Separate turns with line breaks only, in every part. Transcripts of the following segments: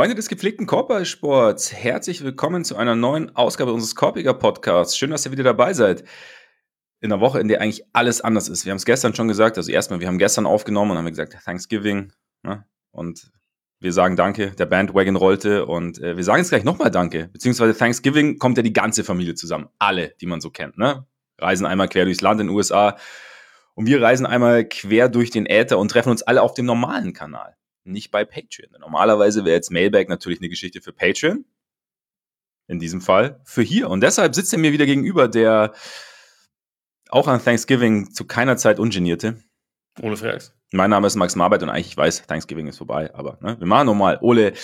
Freunde des gepflegten Korbballsports, herzlich willkommen zu einer neuen Ausgabe unseres Korbiger Podcasts. Schön, dass ihr wieder dabei seid. In einer Woche, in der eigentlich alles anders ist. Wir haben es gestern schon gesagt, also erstmal, wir haben gestern aufgenommen und haben gesagt, Thanksgiving, ne? Und wir sagen Danke, der Bandwagon rollte und wir sagen jetzt gleich nochmal Danke, beziehungsweise Thanksgiving kommt ja die ganze Familie zusammen, alle, die man so kennt, ne? Reisen einmal quer durchs Land in den USA und wir reisen einmal quer durch den Äther und treffen uns alle auf dem normalen Kanal. Nicht bei Patreon. Normalerweise wäre jetzt Mailbag natürlich eine Geschichte für Patreon. In diesem Fall für hier. Und deshalb sitzt er mir wieder gegenüber, der auch an Thanksgiving zu keiner Zeit ungenierte.
Ole Freaks.
Mein Name ist Max Marbeit und eigentlich, ich weiß, Thanksgiving ist vorbei, aber ne, wir machen nochmal. Ole,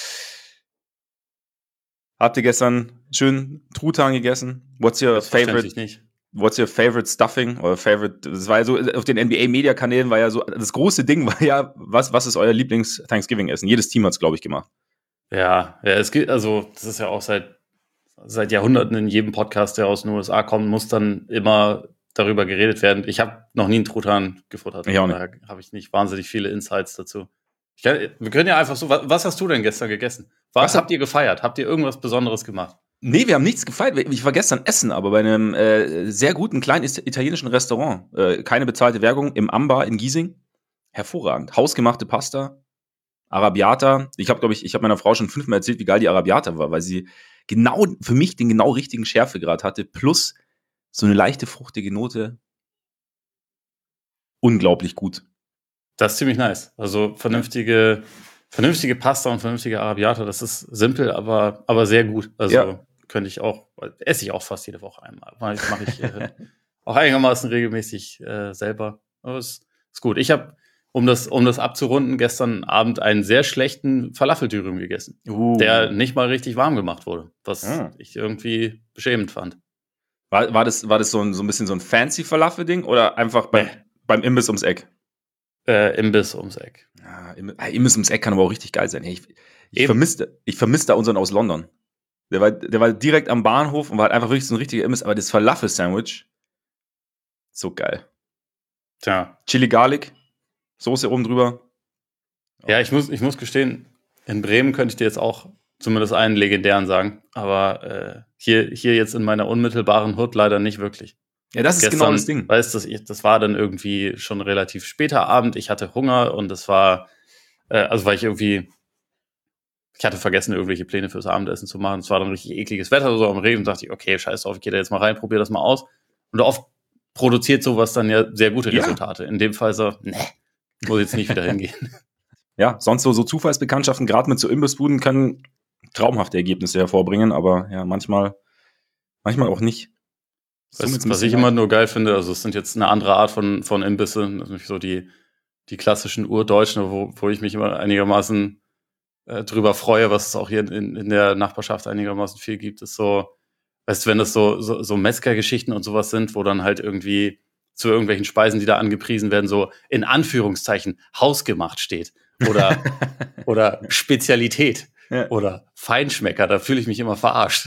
habt ihr gestern schön Truthahn gegessen? What's your favorite stuffing oder favorite? Das war ja so, auf den NBA-Media-Kanälen war ja so, das große Ding war ja, was ist euer Lieblings-Thanksgiving-Essen? Jedes Team hat es, glaube ich, gemacht.
Ja, es geht, also, das ist ja auch seit Jahrhunderten in jedem Podcast, der aus den USA kommt, muss dann immer darüber geredet werden. Ich habe noch nie einen Truthahn gefuttert.
Ich auch nicht.
Da habe ich nicht wahnsinnig viele Insights dazu. Wir können ja einfach so, was hast du denn gestern gegessen? Was habt ihr gefeiert? Habt ihr irgendwas Besonderes gemacht?
Nee, wir haben nichts gefeiert. Ich war gestern essen, aber bei einem sehr guten kleinen italienischen Restaurant. Keine bezahlte Werbung im Ambar in Giesing. Hervorragend. Hausgemachte Pasta, Arrabbiata. Ich habe meiner Frau schon 5-mal erzählt, wie geil die Arrabbiata war, weil sie genau für mich den genau richtigen Schärfegrad hatte, plus so eine leichte fruchtige Note. Unglaublich gut.
Das ist ziemlich nice. Also vernünftige Pasta und vernünftige Arrabbiata, das ist simpel, aber sehr gut. Also esse ich auch fast jede Woche einmal. Mache ich auch einigermaßen regelmäßig selber. Aber es ist gut. Ich habe, um das abzurunden, gestern Abend einen sehr schlechten Falafel-Dürüm gegessen, der nicht mal richtig warm gemacht wurde, was ich irgendwie beschämend fand.
War das so ein bisschen so ein fancy Falafel-Ding oder einfach beim Imbiss ums Eck?
Imbiss ums Eck.
Ja, Imbiss ums Eck kann aber auch richtig geil sein. Ich vermisse da unseren aus London. Der war direkt am Bahnhof und war halt einfach wirklich so ein richtiger Imbiss, aber das Falafel-Sandwich, so geil.
Tja.
Chili Garlic, Soße oben drüber.
Ja, ich muss gestehen, in Bremen könnte ich dir jetzt auch zumindest einen legendären sagen, aber hier jetzt in meiner unmittelbaren Hood leider nicht wirklich.
Ja, das ist gestern, genau das Ding.
Weißt du, das war dann irgendwie schon relativ später Abend. Ich hatte Hunger und das war, weil ich hatte vergessen, irgendwelche Pläne fürs Abendessen zu machen. Es war dann richtig ekliges Wetter, so am Regen. Und dachte ich, okay, scheiß drauf, ich gehe da jetzt mal rein, probiere das mal aus. Und oft produziert sowas dann ja sehr gute Resultate. In dem Fall so, muss jetzt nicht wieder hingehen.
Ja, sonst so Zufallsbekanntschaften, gerade mit so Imbissbuden, können traumhafte Ergebnisse hervorbringen, aber ja, manchmal auch nicht.
Was ich immer nur geil finde, also es sind jetzt eine andere Art von Imbissen, nämlich so die klassischen Urdeutschen, wo ich mich immer einigermaßen drüber freue, was es auch hier in der Nachbarschaft einigermaßen viel gibt, ist so, weißt du, wenn das so Metzger-Geschichten und sowas sind, wo dann halt irgendwie zu irgendwelchen Speisen, die da angepriesen werden, so in Anführungszeichen hausgemacht steht oder Spezialität oder Feinschmecker, da fühle ich mich immer verarscht.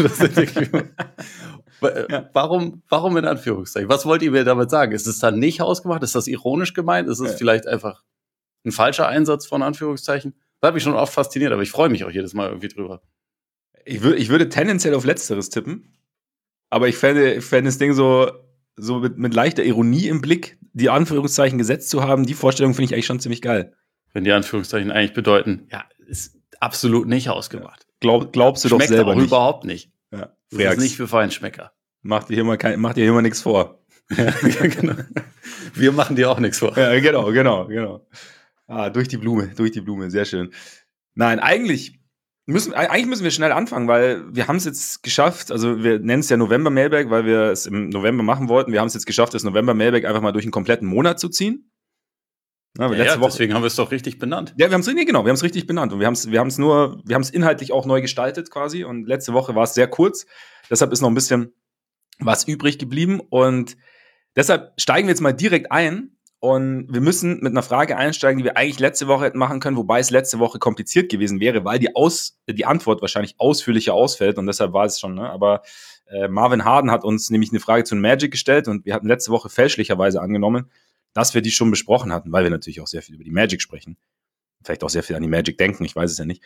Warum in Anführungszeichen? Was wollt ihr mir damit sagen? Ist es dann nicht hausgemacht? Ist das ironisch gemeint? Ist es vielleicht einfach ein falscher Einsatz von Anführungszeichen? Das hat mich schon oft fasziniert, aber ich freue mich auch jedes Mal irgendwie drüber.
Ich würde tendenziell auf Letzteres tippen, aber ich fände das Ding so mit leichter Ironie im Blick, die Anführungszeichen gesetzt zu haben, die Vorstellung finde ich eigentlich schon ziemlich geil.
Wenn die Anführungszeichen eigentlich bedeuten, ja, ist absolut nicht ausgemacht.
Glaubst du doch selber nicht.
Schmeckt auch überhaupt nicht.
Ja,
das ist nicht für Feinschmecker.
Mach dir hier mal nichts vor.
Ja, genau. Wir machen dir auch nichts vor.
Ja, genau. Durch die Blume, sehr schön. Nein, eigentlich müssen wir schnell anfangen, weil wir haben es jetzt geschafft, also wir nennen es ja November-Mailbag, weil wir es im November machen wollten. Wir haben es jetzt geschafft, das November-Mailbag einfach mal durch einen kompletten Monat zu ziehen.
Deswegen haben wir es doch richtig benannt.
Ja, wir haben es richtig benannt und wir haben es inhaltlich auch neu gestaltet quasi und letzte Woche war es sehr kurz, deshalb ist noch ein bisschen was übrig geblieben und deshalb steigen wir jetzt mal direkt ein und wir müssen mit einer Frage einsteigen, die wir eigentlich letzte Woche hätten machen können, wobei es letzte Woche kompliziert gewesen wäre, weil die Antwort wahrscheinlich ausführlicher ausfällt und deshalb war es schon, ne? Aber Marvin Harden hat uns nämlich eine Frage zu Magic gestellt und wir hatten letzte Woche fälschlicherweise angenommen, dass wir die schon besprochen hatten, weil wir natürlich auch sehr viel über die Magic sprechen. Vielleicht auch sehr viel an die Magic denken, ich weiß es ja nicht.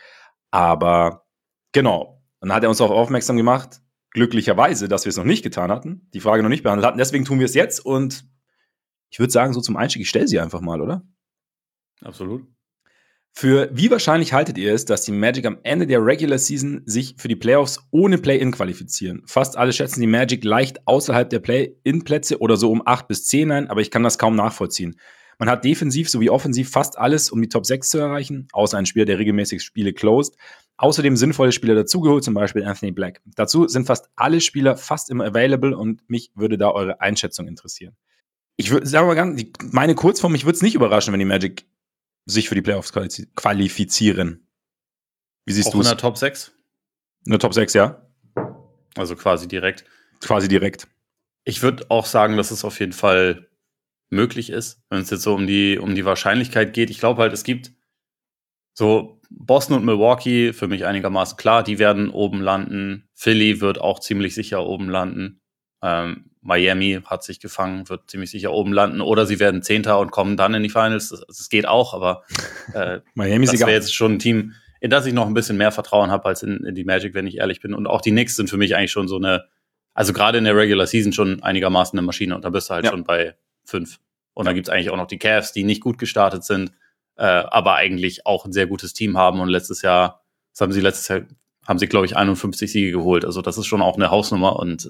Aber genau, dann hat er uns darauf aufmerksam gemacht, glücklicherweise, dass wir es noch nicht getan hatten, die Frage noch nicht behandelt hatten. Deswegen tun wir es jetzt und ich würde sagen, so zum Einstieg, ich stelle sie einfach mal, oder?
Absolut.
Für wie wahrscheinlich haltet ihr es, dass die Magic am Ende der Regular Season sich für die Playoffs ohne Play-In qualifizieren? Fast alle schätzen die Magic leicht außerhalb der Play-In-Plätze oder so um 8 bis 10 ein, aber ich kann das kaum nachvollziehen. Man hat defensiv sowie offensiv fast alles, um die Top 6 zu erreichen, außer ein Spieler, der regelmäßig Spiele closed. Außerdem sinnvolle Spieler dazugeholt, zum Beispiel Anthony Black. Dazu sind fast alle Spieler fast immer available und mich würde da eure Einschätzung interessieren. Ich würde sagen, meine Kurzform, mich würde es nicht überraschen, wenn die Magic sich für die Playoffs qualifizieren. Wie siehst du es?
In der Top 6?
In der Top 6, ja.
Also quasi direkt.
Quasi direkt.
Ich würde auch sagen, dass es auf jeden Fall möglich ist, wenn es jetzt so um die Wahrscheinlichkeit geht. Ich glaube halt, es gibt so Boston und Milwaukee, für mich einigermaßen klar, die werden oben landen. Philly wird auch ziemlich sicher oben landen. Miami hat sich gefangen, wird ziemlich sicher oben landen. Oder sie werden Zehnter und kommen dann in die Finals. Das geht auch, aber
Miami
das wäre jetzt schon ein Team, in das ich noch ein bisschen mehr Vertrauen habe als in die Magic, wenn ich ehrlich bin. Und auch die Knicks sind für mich eigentlich schon so eine, also gerade in der Regular Season schon einigermaßen eine Maschine. Und da bist du halt schon bei 5. Und dann gibt's eigentlich auch noch die Cavs, die nicht gut gestartet sind, aber eigentlich auch ein sehr gutes Team haben. Und letztes Jahr haben sie, glaube ich, 51 Siege geholt. Also das ist schon auch eine Hausnummer. Und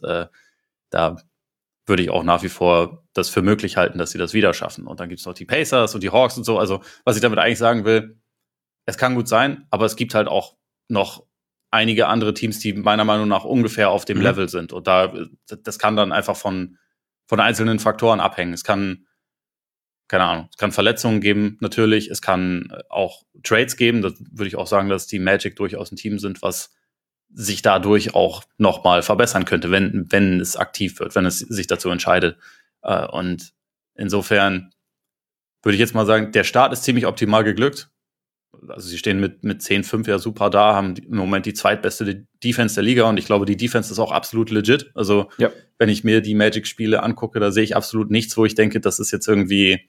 da würde ich auch nach wie vor das für möglich halten, dass sie das wieder schaffen. Und dann gibt's noch die Pacers und die Hawks und so. Also was ich damit eigentlich sagen will, es kann gut sein, aber es gibt halt auch noch einige andere Teams, die meiner Meinung nach ungefähr auf dem Level sind. Und das kann dann einfach von einzelnen Faktoren abhängen. Es kann, keine Ahnung, es kann Verletzungen geben, natürlich. Es kann auch Trades geben. Das würde ich auch sagen, dass die Magic durchaus ein Team sind, was sich dadurch auch nochmal verbessern könnte, wenn es aktiv wird, wenn es sich dazu entscheidet. Und insofern würde ich jetzt mal sagen, der Start ist ziemlich optimal geglückt. Also sie stehen mit 10-5 ja super da, haben im Moment die zweitbeste Defense der Liga und ich glaube, die Defense ist auch absolut legit. Also wenn ich mir die Magic-Spiele angucke, da sehe ich absolut nichts, wo ich denke, das ist jetzt irgendwie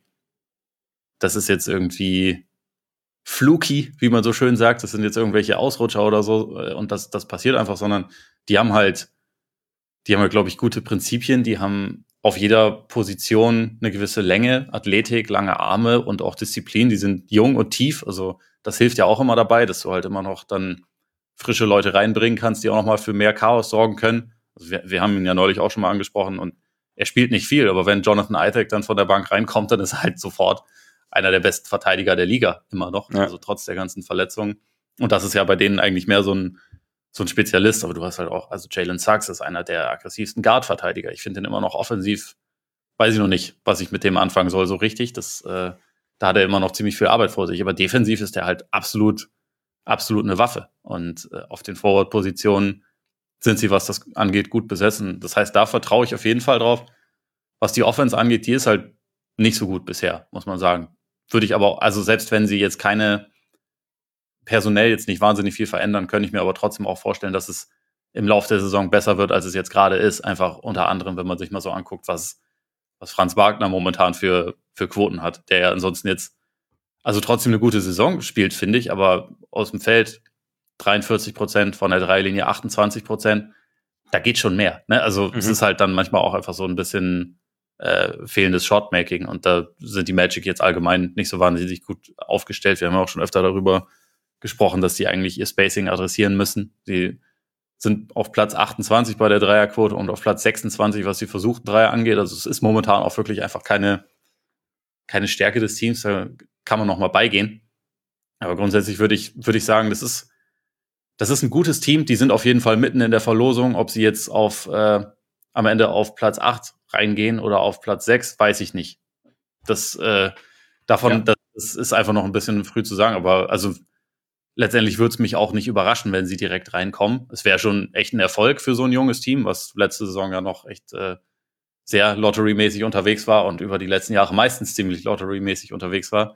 fluky, wie man so schön sagt. Das sind jetzt irgendwelche Ausrutscher oder so und das passiert einfach, sondern die haben halt, glaube ich, gute Prinzipien. Die haben auf jeder Position eine gewisse Länge, Athletik, lange Arme und auch Disziplin. Die sind jung und tief. Also das hilft ja auch immer dabei, dass du halt immer noch dann frische Leute reinbringen kannst, die auch noch mal für mehr Chaos sorgen können. Also wir haben ihn ja neulich auch schon mal angesprochen und er spielt nicht viel, aber wenn Jonathan Isaac dann von der Bank reinkommt, dann ist er halt sofort einer der besten Verteidiger der Liga immer noch, also trotz der ganzen Verletzungen. Und das ist ja bei denen eigentlich mehr so ein Spezialist, aber du hast halt auch, also Jalen Suggs ist einer der aggressivsten Guard-Verteidiger. Ich finde den immer noch offensiv, weiß ich noch nicht, was ich mit dem anfangen soll so richtig. Da hat er immer noch ziemlich viel Arbeit vor sich, aber defensiv ist er halt absolut eine Waffe. Und auf den Forward-Positionen sind sie, was das angeht, gut besessen. Das heißt, da vertraue ich auf jeden Fall drauf. Was die Offense angeht, die ist halt nicht so gut bisher, muss man sagen. Würde ich aber auch, also selbst wenn sie jetzt personell jetzt nicht wahnsinnig viel verändern, könnte ich mir aber trotzdem auch vorstellen, dass es im Laufe der Saison besser wird, als es jetzt gerade ist. Einfach unter anderem, wenn man sich mal so anguckt, was Franz Wagner momentan für Quoten hat, der ja ansonsten jetzt also trotzdem eine gute Saison spielt, finde ich, aber aus dem Feld 43%, von der Dreilinie 28%, da geht schon mehr. Ne? Also es ist halt dann manchmal auch einfach so ein bisschen fehlendes Shotmaking und da sind die Magic jetzt allgemein nicht so wahnsinnig gut aufgestellt. Wir haben ja auch schon öfter darüber gesprochen, dass die eigentlich ihr Spacing adressieren müssen. Sie sind auf Platz 28 bei der Dreierquote und auf Platz 26, was die versuchten Dreier angeht. Also es ist momentan auch wirklich einfach keine Stärke des Teams. Da kann man noch mal beigehen. Aber grundsätzlich würde ich sagen, das ist ein gutes Team. Die sind auf jeden Fall mitten in der Verlosung. Ob sie jetzt am Ende auf Platz 8 reingehen oder auf Platz 6, weiß ich nicht. Das ist einfach noch ein bisschen früh zu sagen. Aber also letztendlich würde es mich auch nicht überraschen, wenn sie direkt reinkommen. Es wäre schon echt ein Erfolg für so ein junges Team, was letzte Saison ja noch echt sehr Lottery-mäßig unterwegs war und über die letzten Jahre meistens ziemlich Lottery-mäßig unterwegs war.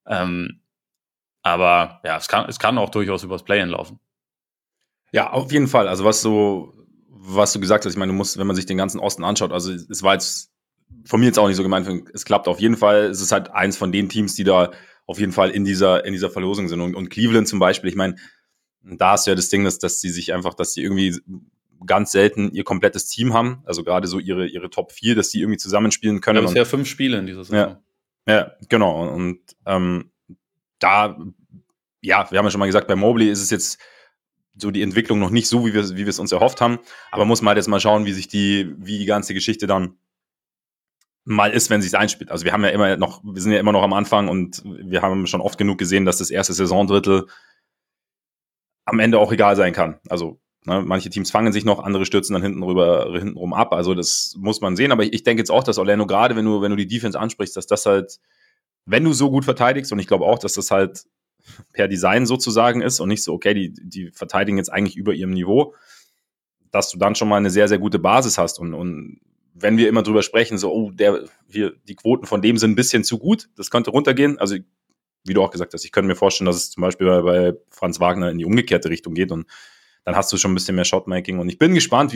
Aber ja, es kann auch durchaus übers Play-In laufen.
Ja, auf jeden Fall. Also was du gesagt hast, ich meine, wenn man sich den ganzen Osten anschaut, also es war jetzt von mir jetzt auch nicht so gemeint, es klappt auf jeden Fall. Es ist halt eins von den Teams, die da auf jeden Fall in dieser Verlosung sind. Und Cleveland zum Beispiel, ich meine, Da hast du ja das Ding, dass sie irgendwie ganz selten ihr komplettes Team haben, also gerade so ihre Top 4, dass die irgendwie zusammenspielen können.
Ja, bisher 5 Spiele in dieser Saison.
Ja, genau. Und wir haben ja schon mal gesagt, bei Mobley ist es jetzt so die Entwicklung noch nicht so, wie wir es uns erhofft haben. Aber muss man halt jetzt mal schauen, wie die ganze Geschichte dann mal ist, wenn sie es einspielt. Also wir sind ja immer noch am Anfang und wir haben schon oft genug gesehen, dass das erste Saisondrittel am Ende auch egal sein kann. Also manche Teams fangen sich noch, andere stürzen dann hintenrum ab. Also das muss man sehen. Aber ich denke jetzt auch, dass Orlando, gerade wenn du die Defense ansprichst, dass das halt, wenn du so gut verteidigst, und ich glaube auch, dass das halt per Design sozusagen ist und nicht so, okay, die verteidigen jetzt eigentlich über ihrem Niveau, dass du dann schon mal eine sehr, sehr gute Basis hast. Und wenn wir immer drüber sprechen, so, die Quoten von dem sind ein bisschen zu gut, das könnte runtergehen. Also, wie du auch gesagt hast, ich könnte mir vorstellen, dass es zum Beispiel bei Franz Wagner in die umgekehrte Richtung geht und dann hast du schon ein bisschen mehr Shotmaking. Und ich bin gespannt,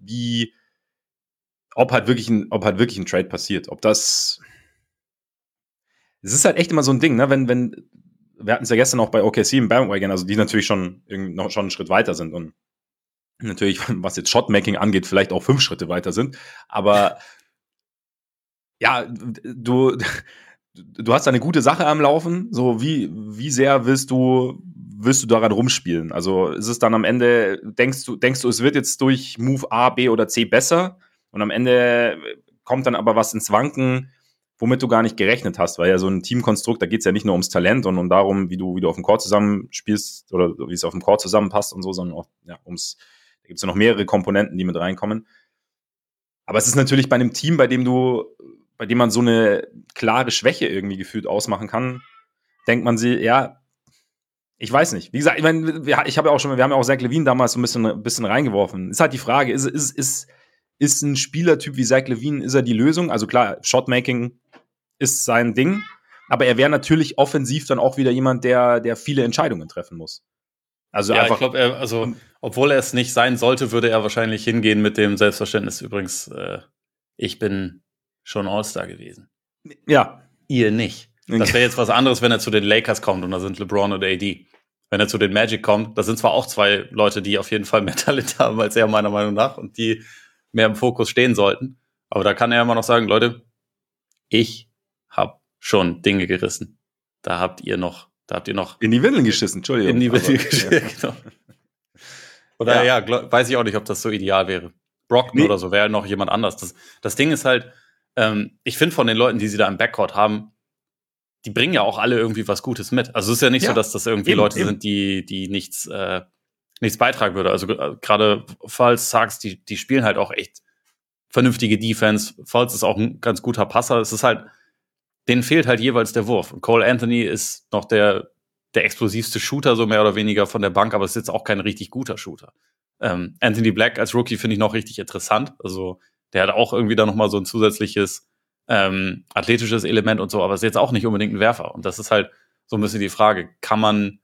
ob halt wirklich ein Trade passiert. Es ist halt echt immer so ein Ding, ne? Wenn wir hatten es ja gestern auch bei OKC im Bandwagon, also die natürlich schon einen Schritt weiter sind und natürlich, was jetzt Shotmaking angeht, vielleicht auch 5 Schritte weiter sind. Aber ja, du hast eine gute Sache am Laufen. So, wie sehr willst du daran rumspielen? Also ist es dann am Ende, denkst du, es wird jetzt durch Move A, B oder C besser und am Ende kommt dann aber was ins Wanken, womit du gar nicht gerechnet hast, weil ja so ein Teamkonstrukt, da geht es ja nicht nur ums Talent und darum, wie du auf dem Court zusammenspielst oder wie es auf dem Court zusammenpasst und so, sondern auch da gibt es ja noch mehrere Komponenten, die mit reinkommen. Aber es ist natürlich bei einem Team, bei dem man so eine klare Schwäche irgendwie gefühlt ausmachen kann, denkt man sich, ja, ich weiß nicht. Wie gesagt, ich meine, wir haben ja auch Zach LaVine damals so ein bisschen reingeworfen. Ist halt die Frage, ist ein Spielertyp wie Zach LaVine, ist er die Lösung? Also klar, Shotmaking ist sein Ding, aber er wäre natürlich offensiv dann auch wieder jemand, der viele Entscheidungen treffen muss.
Also ja, ich glaube, obwohl er es nicht sein sollte, würde er wahrscheinlich hingehen mit dem Selbstverständnis. Übrigens, ich bin schon All-Star gewesen.
Ja.
Ihr nicht. Das wäre jetzt was anderes, wenn er zu den Lakers kommt und da sind LeBron und AD. Wenn er zu den Magic kommt, da sind zwar auch 2 Leute, die auf jeden Fall mehr Talent haben als er, meiner Meinung nach, und die mehr im Fokus stehen sollten. Aber da kann er immer noch sagen, Leute, ich habe schon Dinge gerissen. Da habt ihr noch
in die Windeln geschissen, Entschuldigung.
In die Windeln geschissen, ja. Genau. Oder weiß ich auch nicht, ob das so ideal wäre. Brockton oder so wäre noch jemand anders. Das Ding ist halt, ich finde von den Leuten, die sie da im Backcourt haben, die bringen ja auch alle irgendwie was Gutes mit. Also es ist ja nicht so, dass das irgendwie Leute sind, die nichts beitragen würde. Also gerade Fultz, Suggs, die spielen halt auch echt vernünftige Defense. Fultz ist auch ein ganz guter Passer. Es ist halt, denen fehlt halt jeweils der Wurf. Und Cole Anthony ist noch der explosivste Shooter, so mehr oder weniger von der Bank, aber ist jetzt auch kein richtig guter Shooter. Anthony Black als Rookie finde ich noch richtig interessant. Also der hat auch irgendwie da nochmal so ein zusätzliches athletisches Element und so, aber ist jetzt auch nicht unbedingt ein Werfer. Und das ist halt so ein bisschen die Frage, kann man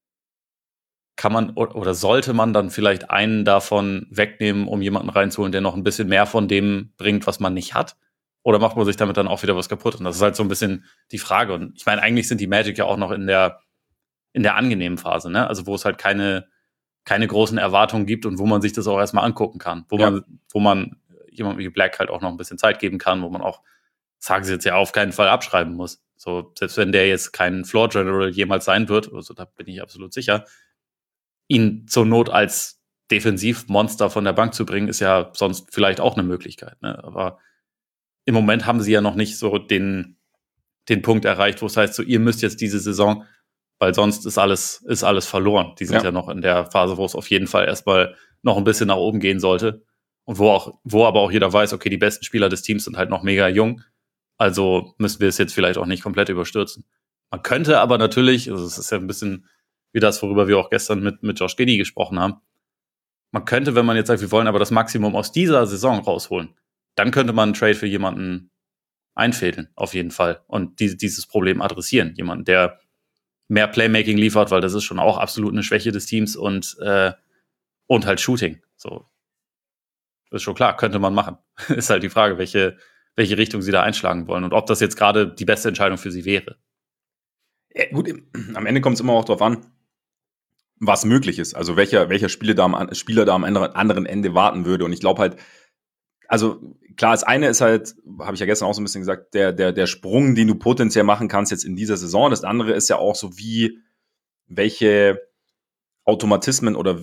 oder sollte man dann vielleicht einen davon wegnehmen, um jemanden reinzuholen, der noch ein bisschen mehr von dem bringt, was man nicht hat? Oder macht man sich damit dann auch wieder was kaputt? Und das ist halt so ein bisschen die Frage. Und ich meine, eigentlich sind die Magic ja auch noch in der angenehmen Phase, ne? Also wo es halt keine großen Erwartungen gibt und wo man sich das auch erstmal angucken kann. Wo man jemandem wie Black halt auch noch ein bisschen Zeit geben kann, wo man auch, sagen sie jetzt ja, auf keinen Fall abschreiben muss. So, selbst wenn der jetzt kein Floor General jemals sein wird, also da bin ich absolut sicher, ihn zur Not als Defensivmonster von der Bank zu bringen, ist ja sonst vielleicht auch eine Möglichkeit, ne? Aber im Moment haben sie ja noch nicht so den Punkt erreicht, wo es heißt, so, ihr müsst jetzt diese Saison, weil sonst ist alles verloren. Die sind ja noch in der Phase, wo es auf jeden Fall erstmal noch ein bisschen nach oben gehen sollte. Und wo aber auch jeder weiß, okay, die besten Spieler des Teams sind halt noch mega jung. Also müssen wir es jetzt vielleicht auch nicht komplett überstürzen. Man könnte aber natürlich, also es ist ja ein bisschen wie das, worüber wir auch gestern mit Josh Giddey gesprochen haben, man könnte, wenn man jetzt sagt, wir wollen aber das Maximum aus dieser Saison rausholen, dann könnte man einen Trade für jemanden einfädeln, auf jeden Fall. Und dieses Problem adressieren. Jemanden, der mehr Playmaking liefert, weil das ist schon auch absolut eine Schwäche des Teams und halt Shooting. So. Ist schon klar, könnte man machen. Ist halt die Frage, welche Richtung sie da einschlagen wollen und ob das jetzt gerade die beste Entscheidung für sie wäre.
Ja, gut, am Ende kommt es immer auch drauf an. was möglich ist. Also welcher Spieler da am anderen Ende warten würde. Und ich glaube halt, also klar, das eine ist halt, habe ich ja gestern auch so ein bisschen gesagt, der Sprung, den du potenziell machen kannst jetzt in dieser Saison. Das andere ist ja auch so, welche Automatismen oder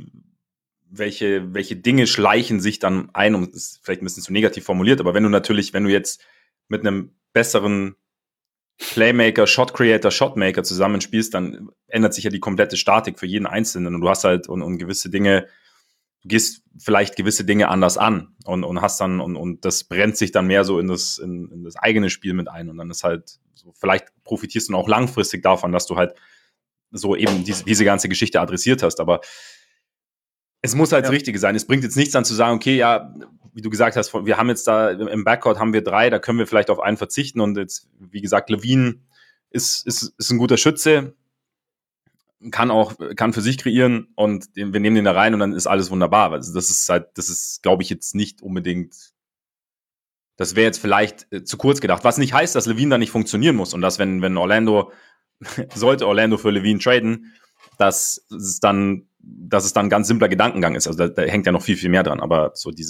welche Dinge schleichen sich dann ein, um das ist vielleicht ein bisschen zu negativ formuliert, aber wenn du jetzt mit einem besseren Playmaker, Shot Creator, Shotmaker zusammenspielst, dann ändert sich ja die komplette Statik für jeden Einzelnen und du hast halt und gewisse Dinge, du gehst vielleicht gewisse Dinge anders an und hast dann und das brennt sich dann mehr so in das eigene Spiel mit ein und dann ist halt so, vielleicht profitierst du auch langfristig davon, dass du halt so eben diese ganze Geschichte adressiert hast, aber es muss halt das Richtige sein. Es bringt jetzt nichts dann zu sagen, okay, ja, wie du gesagt hast, wir haben jetzt da im Backcourt haben wir 3, da können wir vielleicht auf einen verzichten und jetzt, wie gesagt, LaVine ist ein guter Schütze, kann für sich kreieren und wir nehmen den da rein und dann ist alles wunderbar. Also das ist, glaube ich, jetzt nicht unbedingt, das wäre jetzt vielleicht zu kurz gedacht. Was nicht heißt, dass LaVine da nicht funktionieren muss und dass wenn sollte Orlando für LaVine traden, dass es dann ein ganz simpler Gedankengang ist. Also da hängt ja noch viel, viel mehr dran. Aber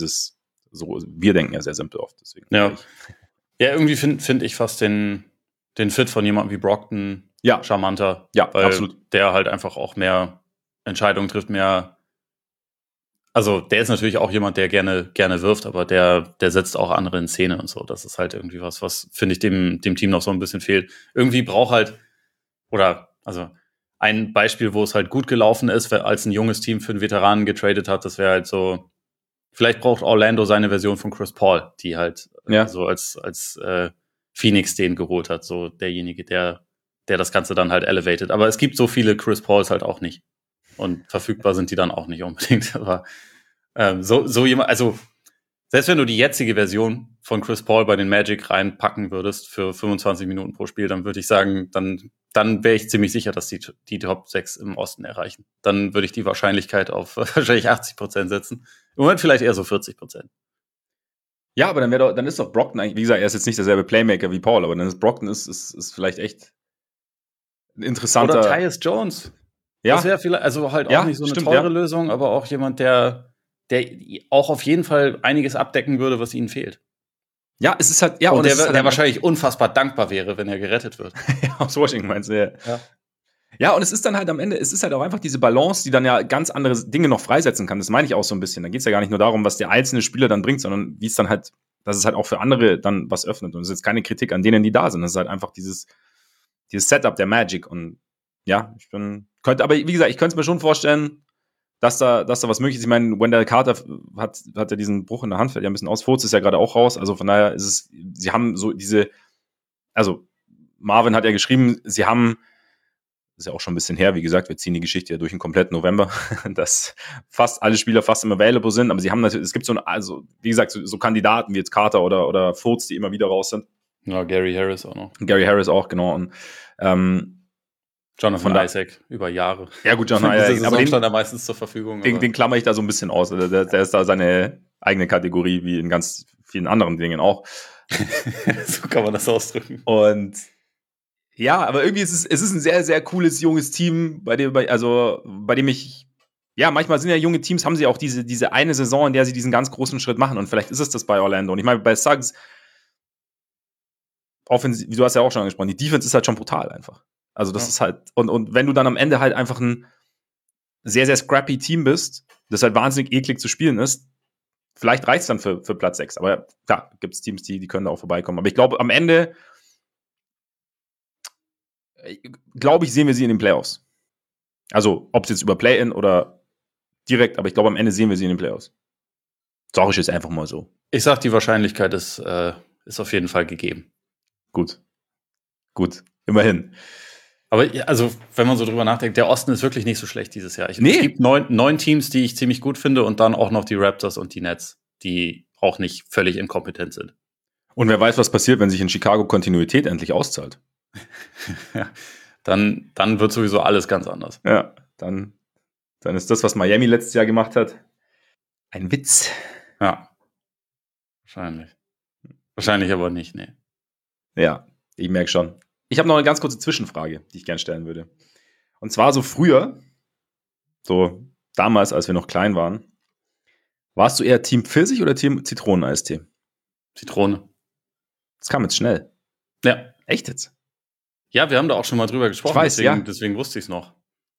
wir denken ja sehr simpel oft. Deswegen
ja, irgendwie finde ich fast den Fit von jemandem wie Brockton charmanter.
Ja,
weil
absolut.
Der halt einfach auch mehr Entscheidungen trifft, mehr. Also der ist natürlich auch jemand, der gerne wirft, aber der setzt auch andere in Szene und so. Das ist halt irgendwie was finde ich dem Team noch so ein bisschen fehlt. Irgendwie braucht halt, also ein Beispiel, wo es halt gut gelaufen ist, als ein junges Team für einen Veteranen getradet hat, das wäre halt so, vielleicht braucht Orlando seine Version von Chris Paul, die halt so als Phoenix den geholt hat, so derjenige, der das Ganze dann halt elevated. Aber es gibt so viele Chris Pauls halt auch nicht. Und verfügbar sind die dann auch nicht unbedingt. Aber so jemand, also selbst wenn du die jetzige Version von Chris Paul bei den Magic reinpacken würdest für 25 Minuten pro Spiel, dann würde ich sagen, dann wäre ich ziemlich sicher, dass die Top 6 im Osten erreichen. Dann würde ich die Wahrscheinlichkeit auf wahrscheinlich 80% setzen. Im Moment vielleicht eher so 40%.
Ja, aber dann ist doch Brockton eigentlich, wie gesagt, er ist jetzt nicht derselbe Playmaker wie Paul, aber dann ist Brockton ist vielleicht echt ein interessanter.
Oder Tyus Jones.
Ja.
Das wäre vielleicht, also halt auch nicht so eine teure Lösung, aber auch jemand, der auch auf jeden Fall einiges abdecken würde, was ihnen fehlt.
Ja, es ist halt, ja,
und der wahrscheinlich unfassbar dankbar wäre, wenn er gerettet wird.
Ja, aus Washington meinst du, ja. Ja, und es ist dann halt am Ende, es ist halt auch einfach diese Balance, die dann ja ganz andere Dinge noch freisetzen kann. Das meine ich auch so ein bisschen. Da geht es ja gar nicht nur darum, was der einzelne Spieler dann bringt, sondern wie es dann halt, dass es halt auch für andere dann was öffnet. Und es ist jetzt keine Kritik an denen, die da sind. Es ist halt einfach dieses Setup der Magic. Und ja, aber wie gesagt, ich könnte es mir schon vorstellen, dass da was möglich ist. Ich meine, Wendell Carter hat ja diesen Bruch in der Hand, fällt ja ein bisschen aus. Fultz ist ja gerade auch raus. Also von daher sie haben so also Marvin hat ja geschrieben, sie haben, das ist ja auch schon ein bisschen her, wie gesagt, wir ziehen die Geschichte ja durch den kompletten November, dass fast alle Spieler fast immer available sind, aber sie haben natürlich, es gibt wie gesagt, so Kandidaten wie jetzt Carter oder Fultz, die immer wieder raus sind.
Ja, Gary Harris auch noch.
Gary Harris auch, genau. Und
Jonathan Isaac über Jahre.
Ja gut, Jonathan Isaac,
aber den stand da meistens zur Verfügung.
Den klammer ich da so ein bisschen aus. Der ist da seine eigene Kategorie, wie in ganz vielen anderen Dingen auch.
So kann man das ausdrücken.
Und ja, aber irgendwie es ist ein sehr, sehr cooles, junges Team, bei dem ich, ja, manchmal sind ja junge Teams, haben sie auch diese eine Saison, in der sie diesen ganz großen Schritt machen. Und vielleicht ist es das bei Orlando. Und ich meine, bei Suggs, offensiv, du hast ja auch schon angesprochen, die Defense ist halt schon brutal einfach. Also das ist halt, und wenn du dann am Ende halt einfach ein sehr, sehr scrappy Team bist, das halt wahnsinnig eklig zu spielen ist, vielleicht reicht es dann für Platz 6. Aber klar, gibt es Teams, die können da auch vorbeikommen. Aber ich glaube, am Ende, sehen wir sie in den Playoffs. Also, ob es jetzt über Play-In oder direkt, aber ich glaube, am Ende sehen wir sie in den Playoffs. Sag ich jetzt einfach mal so.
Ich sag, die Wahrscheinlichkeit ist auf jeden Fall gegeben.
Gut, immerhin.
Aber also, wenn man so drüber nachdenkt, der Osten ist wirklich nicht so schlecht dieses Jahr. Es gibt 9 Teams, die ich ziemlich gut finde und dann auch noch die Raptors und die Nets, die auch nicht völlig inkompetent sind.
Und wer weiß, was passiert, wenn sich in Chicago Kontinuität endlich auszahlt.
Ja, dann wird sowieso alles ganz anders.
Ja, dann ist das, was Miami letztes Jahr gemacht hat, ein Witz.
Ja, wahrscheinlich aber nicht, nee.
Ja, ich merke schon. Ich habe noch eine ganz kurze Zwischenfrage, die ich gerne stellen würde. Und zwar so früher, so damals, als wir noch klein waren. Warst du eher Team Pfirsich oder Team Zitroneneistee?
Zitrone.
Das kam jetzt schnell.
Ja.
Echt jetzt?
Ja, wir haben da auch schon mal drüber gesprochen,
Ich weiß,
deswegen wusste ich es noch.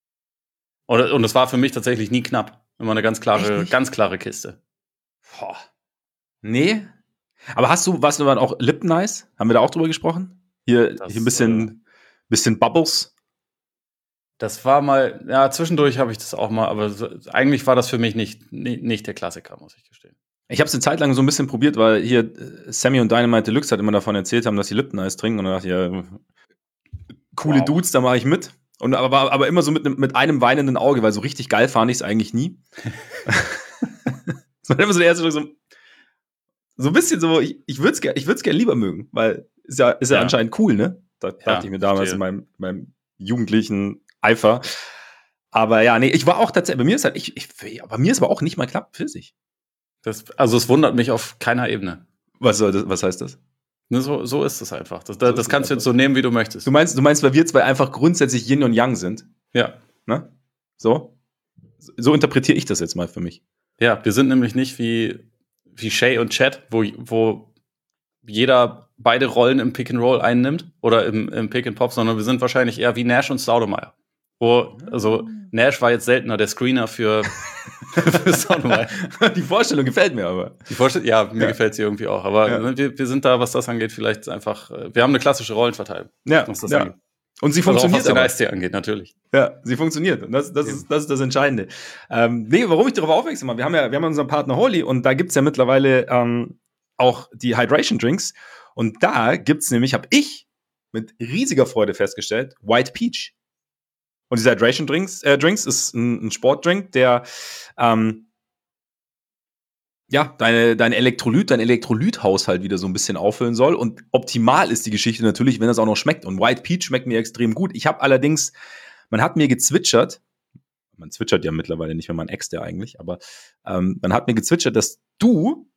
Und es war für mich tatsächlich nie knapp. Immer eine ganz klare Kiste.
Boah. Nee. Aber warst du dann auch Lipton Ice? Haben wir da auch drüber gesprochen? Hier ein bisschen Bubbles.
Das war mal, ja, zwischendurch habe ich das auch mal, aber eigentlich war das für mich nicht der Klassiker, muss ich gestehen.
Ich habe es eine Zeit lang so ein bisschen probiert, weil hier Sammy und Dynamite Deluxe halt immer davon erzählt haben, dass sie Lipton Ice trinken. Und dann dachte ich, ja, coole Dudes, da mache ich mit. Und aber immer so mit einem weinenden Auge, weil so richtig geil fand ich es eigentlich nie. Das war immer so der erste so ein bisschen so, ich würde es gerne lieber mögen, weil ist ja anscheinend cool, ne? Da dachte ich mir damals in meinem jugendlichen Eifer. Aber ja, nee, ich war auch tatsächlich, bei mir ist halt, bei mir ist aber auch nicht mal knapp Pfirsich.
Also es wundert mich auf keiner Ebene.
Was heißt das?
So ist es einfach. Das kannst du jetzt so nehmen, wie du möchtest.
Du meinst, weil wir zwei einfach grundsätzlich Yin und Yang sind?
Ja.
Ne? So interpretiere ich das jetzt mal für mich.
Ja, wir sind nämlich nicht wie Shay und Chad, wo jeder beide Rollen im Pick and Roll einnimmt oder im Pick and Pop, sondern wir sind wahrscheinlich eher wie Nash und Stoudemire. Also Nash war jetzt seltener der Screener für Stoudemire.
Die Vorstellung gefällt mir aber.
Mir gefällt sie irgendwie auch. Aber wir sind da, was das angeht, vielleicht einfach, wir haben eine klassische Rollenverteilung.
Ja,
was das
angeht. Und sie funktioniert.
Also auch was den Eistee angeht, natürlich.
Ja, sie funktioniert. Und das ist das Entscheidende. Warum ich darauf aufmerksam mache, wir haben unseren Partner Holy und da gibt's ja mittlerweile auch die Hydration Drinks. Und da gibt's nämlich, habe ich mit riesiger Freude festgestellt, White Peach. Und diese Hydration Drinks ist ein Sportdrink, der dein Elektrolythaushalt wieder so ein bisschen auffüllen soll. Und optimal ist die Geschichte natürlich, wenn das auch noch schmeckt. Und White Peach schmeckt mir extrem gut. Ich habe allerdings, man hat mir gezwitschert, man zwitschert ja mittlerweile nicht mehr, man äxt ja eigentlich, aber man hat mir gezwitschert, dass du,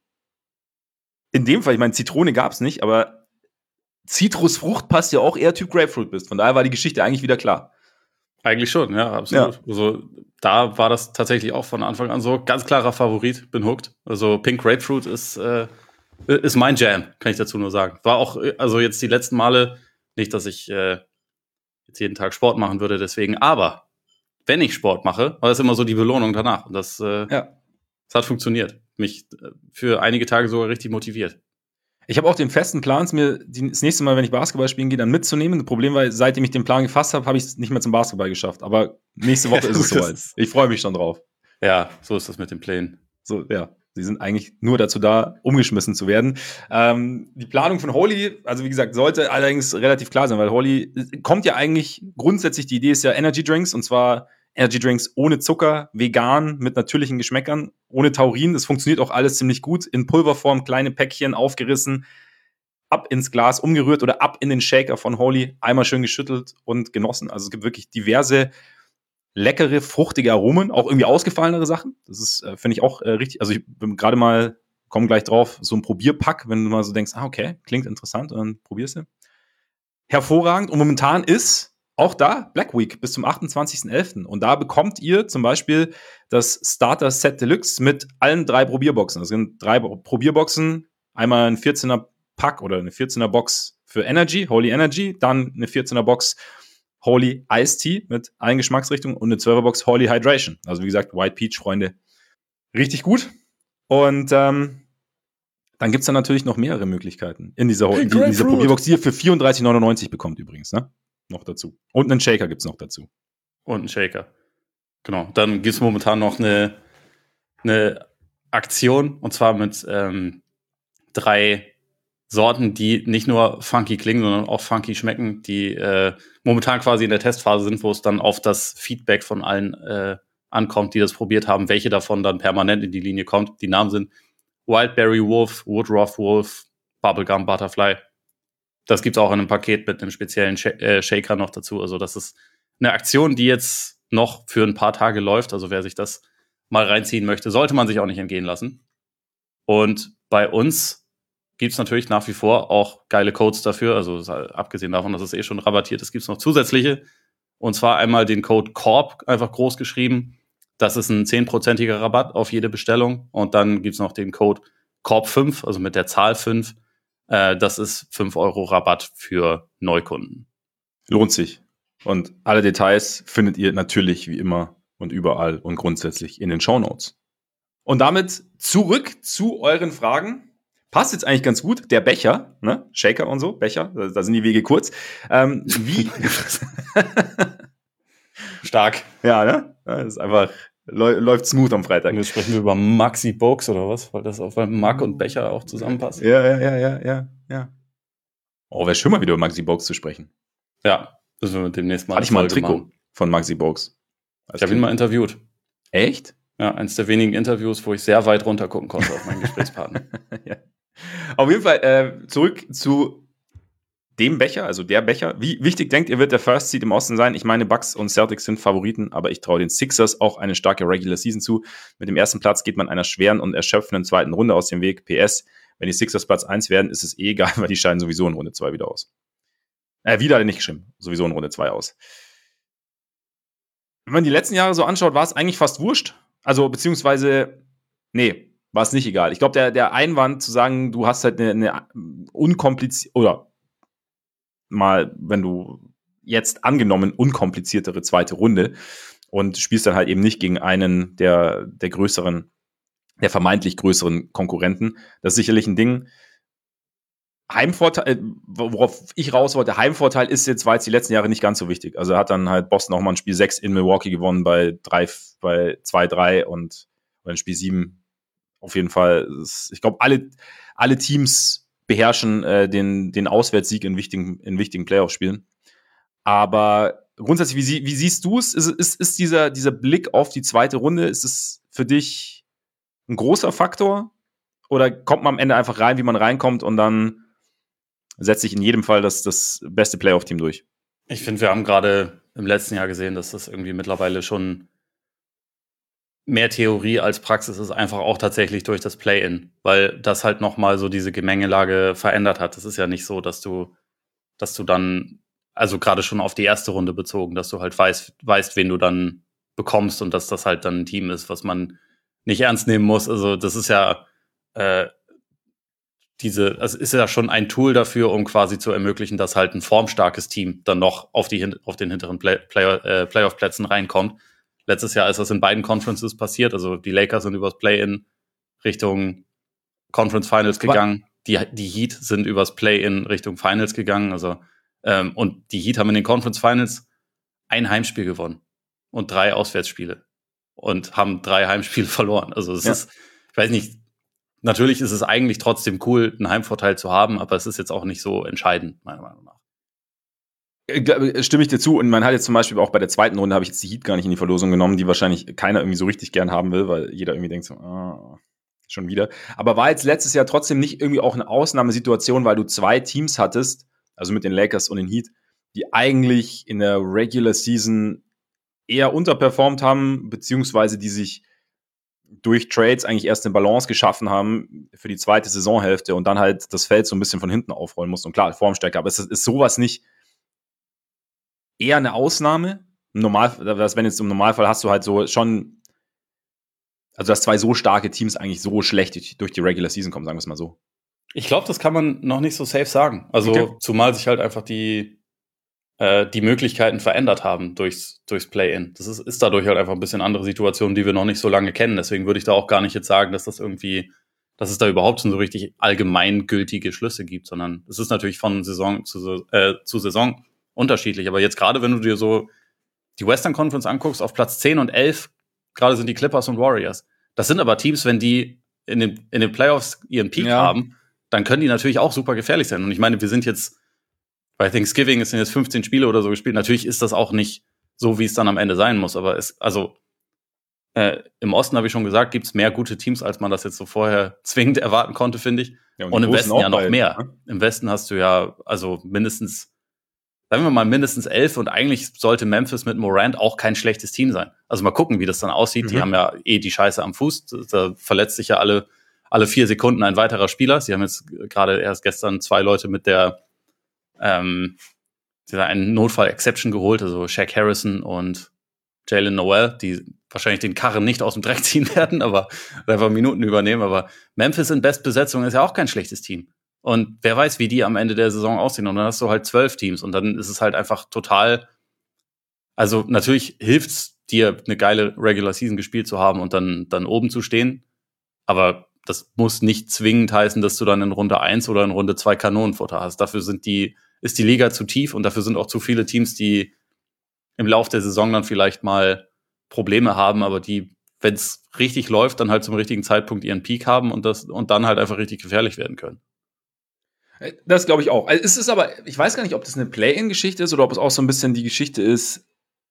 in dem Fall, ich meine, Zitrone gab's nicht, aber Zitrusfrucht passt ja auch eher Typ Grapefruit bist. Von daher war die Geschichte eigentlich wieder klar.
Eigentlich schon, ja, absolut. Ja. Also da war das tatsächlich auch von Anfang an so. Ganz klarer Favorit, bin hooked. Also Pink Grapefruit ist mein Jam, kann ich dazu nur sagen. War auch, also jetzt die letzten Male, nicht, dass ich jetzt jeden Tag Sport machen würde, deswegen, aber wenn ich Sport mache, war das immer so die Belohnung danach. Und das hat funktioniert. Mich für einige Tage sogar richtig motiviert.
Ich habe auch den festen Plan, mir das nächste Mal, wenn ich Basketball spielen gehe, dann mitzunehmen. Das Problem war, seitdem ich den Plan gefasst habe, habe ich es nicht mehr zum Basketball geschafft. Aber nächste Woche ist es soweit. Ich freue mich schon drauf.
Ja, so ist das mit den Plänen.
So, ja. Sie sind eigentlich nur dazu da, umgeschmissen zu werden. Die Planung von Holy, also wie gesagt, sollte allerdings relativ klar sein, weil Holy kommt ja eigentlich, grundsätzlich die Idee ist ja Energy Drinks, und zwar Energy Drinks ohne Zucker, vegan, mit natürlichen Geschmäckern, ohne Taurin. Das funktioniert auch alles ziemlich gut. In Pulverform, kleine Päckchen, aufgerissen, ab ins Glas umgerührt oder ab in den Shaker von Holy, einmal schön geschüttelt und genossen. Also es gibt wirklich diverse leckere, fruchtige Aromen, auch irgendwie ausgefallenere Sachen. Das ist, finde ich, auch richtig. Also ich bin gerade mal, komme gleich drauf, so ein Probierpack, wenn du mal so denkst, okay, klingt interessant, und dann probierst du. Hervorragend. Und momentan ist auch da Black Week bis zum 28.11. Und da bekommt ihr zum Beispiel das Starter Set Deluxe mit allen 3 Probierboxen. Das sind 3 Probierboxen, einmal ein 14er Pack oder eine 14er Box für Energy, Holy Energy, dann eine 14er Box Holy Iced Tea mit allen Geschmacksrichtungen und eine 12er Box Holy Hydration. Also wie gesagt, White Peach, Freunde, richtig gut. Und dann gibt es dann natürlich noch mehrere Möglichkeiten in dieser Probierbox, die ihr für 34,99 bekommt übrigens, ne? Noch dazu. Und einen Shaker gibt es noch dazu.
Und einen Shaker. Genau. Dann gibt es momentan noch eine Aktion, und zwar mit 3 Sorten, die nicht nur funky klingen, sondern auch funky schmecken, die momentan quasi in der Testphase sind, wo es dann auf das Feedback von allen ankommt, die das probiert haben, welche davon dann permanent in die Linie kommt. Die Namen sind Wildberry Wolf, Woodruff Wolf, Bubblegum Butterfly. Das gibt's auch in einem Paket mit einem speziellen Shaker noch dazu. Also das ist eine Aktion, die jetzt noch für ein paar Tage läuft. Also wer sich das mal reinziehen möchte, sollte man sich auch nicht entgehen lassen. Und bei uns gibt's natürlich nach wie vor auch geile Codes dafür. Also abgesehen davon, dass es schon rabattiert ist, gibt's noch zusätzliche. Und zwar einmal den Code CORP, einfach groß geschrieben, Das ist ein 10%iger Rabatt auf jede Bestellung. Und dann gibt's noch den Code Korb5, also mit der Zahl 5. Das ist 5 € Rabatt für Neukunden.
Lohnt sich. Und alle Details findet ihr natürlich wie immer und überall und grundsätzlich in den Shownotes. Und damit zurück zu euren Fragen. Passt jetzt eigentlich ganz gut. Der Becher, ne? Shaker und so, Becher, da sind die Wege kurz. Wie?
Stark.
Ja, ne? Das ist einfach, läuft smooth am Freitag.
Jetzt sprechen wir über Maxi Box oder was? Weil Mack und Becher auch zusammenpassen.
Ja. Oh, wäre schön mal wieder über Maxi Box zu sprechen.
Ja, müssen wir mit demnächst mal.
Hatte ich mal ein Trikot von Maxi Box.
Ich habe ihn mal interviewt.
Echt?
Ja, eines der wenigen Interviews, wo ich sehr weit runter gucken konnte auf meinen Gesprächspartner.
Ja. Auf jeden Fall zurück zu dem Becher, also der Becher. Wie wichtig denkt ihr, wird der First Seed im Osten sein? Ich meine, Bucks und Celtics sind Favoriten, aber ich traue den Sixers auch eine starke Regular Season zu. Mit dem ersten Platz geht man einer schweren und erschöpfenden zweiten Runde aus dem Weg. PS, wenn die Sixers Platz 1 werden, ist es egal, weil die scheiden sowieso in Runde 2 wieder aus. Wieder hat er nicht geschrieben, sowieso in Runde 2 aus. Wenn man die letzten Jahre so anschaut, war es eigentlich fast wurscht. Also, beziehungsweise, nee, war es nicht egal. Ich glaube, der Einwand zu sagen, du hast halt eine unkomplizierte, oder mal, wenn du jetzt angenommen unkompliziertere zweite Runde und spielst dann halt eben nicht gegen einen der größeren, der vermeintlich größeren Konkurrenten, das ist sicherlich ein Ding. Heimvorteil, worauf ich raus wollte, Heimvorteil ist jetzt, war jetzt die letzten Jahre nicht ganz so wichtig. Also hat dann halt Boston auch mal ein Spiel 6 in Milwaukee gewonnen bei 2-3 und ein Spiel 7 auf jeden Fall. Ich glaube, alle Teams beherrschen den Auswärtssieg in wichtigen Playoff-Spielen. Aber grundsätzlich, wie siehst du es? Ist dieser Blick auf die zweite Runde, ist es für dich ein großer Faktor? Oder kommt man am Ende einfach rein, wie man reinkommt und dann setzt sich in jedem Fall das beste Playoff-Team durch?
Ich finde, wir haben gerade im letzten Jahr gesehen, dass das irgendwie mittlerweile schon mehr Theorie als Praxis ist, einfach auch tatsächlich durch das Play-In, weil das halt nochmal so diese Gemengelage verändert hat. Es ist ja nicht so, dass du dann, also gerade schon auf die erste Runde bezogen, dass du halt weißt, wen du dann bekommst und dass das halt dann ein Team ist, was man nicht ernst nehmen muss. Also das ist ja also ist ja schon ein Tool dafür, um quasi zu ermöglichen, dass halt ein formstarkes Team dann noch auf den hinteren Playoff-Plätzen reinkommt. Letztes Jahr ist das in beiden Conferences passiert. Also die Lakers sind übers Play-In Richtung Conference Finals gegangen. Die Heat sind übers Play-In Richtung Finals gegangen. Also und die Heat haben in den Conference Finals ein Heimspiel gewonnen und 3 Auswärtsspiele und haben 3 Heimspiele verloren. Also es ist, ich weiß nicht, natürlich ist es eigentlich trotzdem cool, einen Heimvorteil zu haben, aber es ist jetzt auch nicht so entscheidend, meiner Meinung nach.
Stimme ich dir zu. Und man hat jetzt zum Beispiel auch bei der zweiten Runde, habe ich jetzt die Heat gar nicht in die Verlosung genommen, die wahrscheinlich keiner irgendwie so richtig gern haben will, weil jeder irgendwie denkt so, schon wieder. Aber war jetzt letztes Jahr trotzdem nicht irgendwie auch eine Ausnahmesituation, weil du 2 Teams hattest, also mit den Lakers und den Heat, die eigentlich in der Regular Season eher unterperformt haben, beziehungsweise die sich durch Trades eigentlich erst eine Balance geschaffen haben für die zweite Saisonhälfte und dann halt das Feld so ein bisschen von hinten aufrollen mussten. Und klar, Formstärke, aber es ist sowas nicht eher eine Ausnahme. Wenn jetzt im Normalfall hast du halt so schon, also dass 2 so starke Teams eigentlich so schlecht durch die Regular Season kommen, sagen wir es mal so.
Ich glaube, das kann man noch nicht so safe sagen. Also okay. Zumal sich halt einfach die Möglichkeiten verändert haben durchs Play-In. Das ist dadurch halt einfach ein bisschen andere Situation, die wir noch nicht so lange kennen. Deswegen würde ich da auch gar nicht jetzt sagen, dass es da überhaupt schon so richtig allgemeingültige Schlüsse gibt, sondern es ist natürlich von Saison zu Saison unterschiedlich. Aber jetzt gerade, wenn du dir so die Western Conference anguckst, auf Platz 10 und 11, gerade sind die Clippers und Warriors. Das sind aber Teams, wenn die in den Playoffs ihren Peak haben, dann können die natürlich auch super gefährlich sein. Und ich meine, wir sind jetzt bei Thanksgiving, es sind jetzt 15 Spiele oder so gespielt. Natürlich ist das auch nicht so, wie es dann am Ende sein muss. Aber im Osten, habe ich schon gesagt, gibt es mehr gute Teams, als man das jetzt so vorher zwingend erwarten konnte, finde ich. Ja, und im Westen ja noch mehr. Ne? Im Westen hast du ja also mindestens 11 und eigentlich sollte Memphis mit Morant auch kein schlechtes Team sein. Also mal gucken, wie das dann aussieht. Mhm. Die haben ja die Scheiße am Fuß. Da verletzt sich ja alle 4 Sekunden ein weiterer Spieler. Sie haben jetzt gerade erst gestern 2 Leute mit der einen Notfall-Exception geholt, also Shaq Harrison und Jalen Noel, die wahrscheinlich den Karren nicht aus dem Dreck ziehen werden, aber einfach Minuten übernehmen. Aber Memphis in Bestbesetzung ist ja auch kein schlechtes Team. Und wer weiß, wie die am Ende der Saison aussehen. Und dann hast du halt 12 Teams. Und dann ist es halt einfach total. Also natürlich hilft's dir, eine geile Regular Season gespielt zu haben und dann oben zu stehen. Aber das muss nicht zwingend heißen, dass du dann in Runde 1 oder in Runde 2 Kanonenfutter hast. Dafür ist die Liga zu tief und dafür sind auch zu viele Teams, die im Lauf der Saison dann vielleicht mal Probleme haben, aber die, wenn es richtig läuft, dann halt zum richtigen Zeitpunkt ihren Peak haben und dann halt einfach richtig gefährlich werden können.
Das glaube ich auch. Also es ist aber, ich weiß gar nicht, ob das eine Play-in-Geschichte ist oder ob es auch so ein bisschen die Geschichte ist,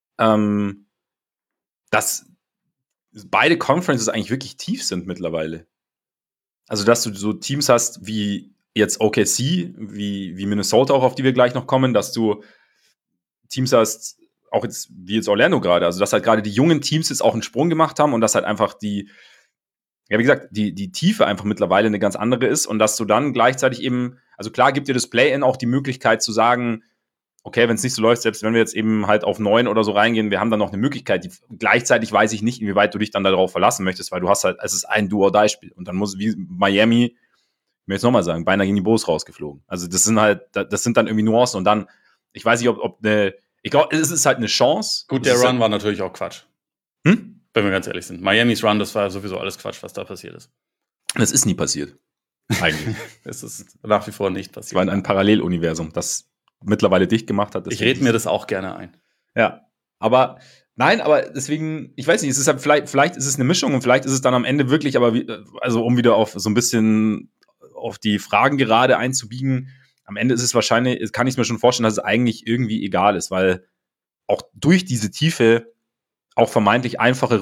dass beide Conferences eigentlich wirklich tief sind mittlerweile. Also, dass du so Teams hast wie jetzt OKC, wie Minnesota auch, auf die wir gleich noch kommen, dass du Teams hast, auch jetzt wie jetzt Orlando gerade, also dass halt gerade die jungen Teams jetzt auch einen Sprung gemacht haben und dass halt einfach wie gesagt, die Tiefe einfach mittlerweile eine ganz andere ist und dass du dann gleichzeitig eben, also klar gibt dir das Play-In auch die Möglichkeit zu sagen, okay, wenn es nicht so läuft, selbst wenn wir jetzt eben halt auf 9 oder so reingehen, wir haben dann noch eine Möglichkeit. Gleichzeitig weiß ich nicht, inwieweit du dich dann darauf verlassen möchtest, weil du hast halt, es ist ein Do-or-Die-Spiel. Und dann muss, wie Miami, ich will jetzt nochmal sagen, beinahe gegen die Bulls rausgeflogen. Also das sind dann irgendwie Nuancen. Und dann, ich weiß nicht, ich glaube, es ist halt eine Chance.
Gut, der Run war natürlich auch Quatsch. Wenn wir ganz ehrlich sind. Miamis Run, das war sowieso alles Quatsch, was da passiert ist.
Das ist nie passiert. Eigentlich.
Es ist nach wie vor nicht passiert.
Es war in einem Paralleluniversum, das mittlerweile dicht gemacht hat.
Ich rede mir das auch gerne ein.
Ja, aber deswegen, ich weiß nicht, es ist halt vielleicht ist es eine Mischung und vielleicht ist es dann am Ende wirklich, aber also um wieder auf so ein bisschen auf die Fragen gerade einzubiegen, am Ende ist es wahrscheinlich, kann ich es mir schon vorstellen, dass es eigentlich irgendwie egal ist, weil auch durch diese Tiefe auch vermeintlich einfachere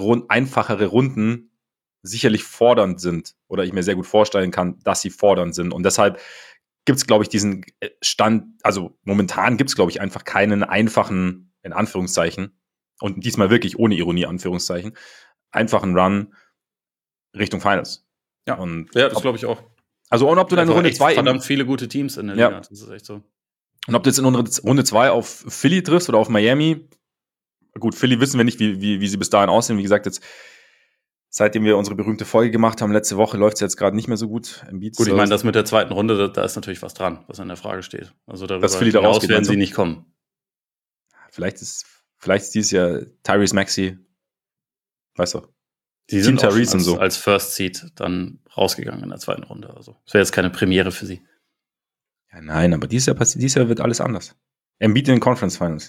Runden sicherlich fordernd sind oder ich mir sehr gut vorstellen kann, dass sie fordernd sind und deshalb gibt es, glaube ich, diesen Stand, also momentan gibt es, glaube ich, einfach keinen einfachen, in Anführungszeichen, und diesmal wirklich ohne Ironie, Anführungszeichen, einfachen Run Richtung Finals.
Ja, und das glaube ich auch.
Also, und ob du dann in Runde 2
verdammt viele gute Teams in der Liga, das ist echt so.
Und ob du jetzt in Runde 2 auf Philly triffst oder auf Miami, gut, Philly wissen wir nicht, wie sie bis dahin aussehen. Wie gesagt, jetzt seitdem wir unsere berühmte Folge gemacht haben, letzte Woche, läuft es jetzt gerade nicht mehr so gut.
Gut, ich meine, das mit der zweiten Runde, da ist natürlich was dran, was in der Frage steht. Also darüber
hinaus
werden sie nicht kommen.
Vielleicht ist dieses Jahr Tyrese Maxey, weißt du,
die sind auch als First Seed dann rausgegangen in der zweiten Runde. Also das wäre jetzt keine Premiere für sie.
Ja, nein, aber dieses Jahr wird alles anders. Embiid in den Conference Finals.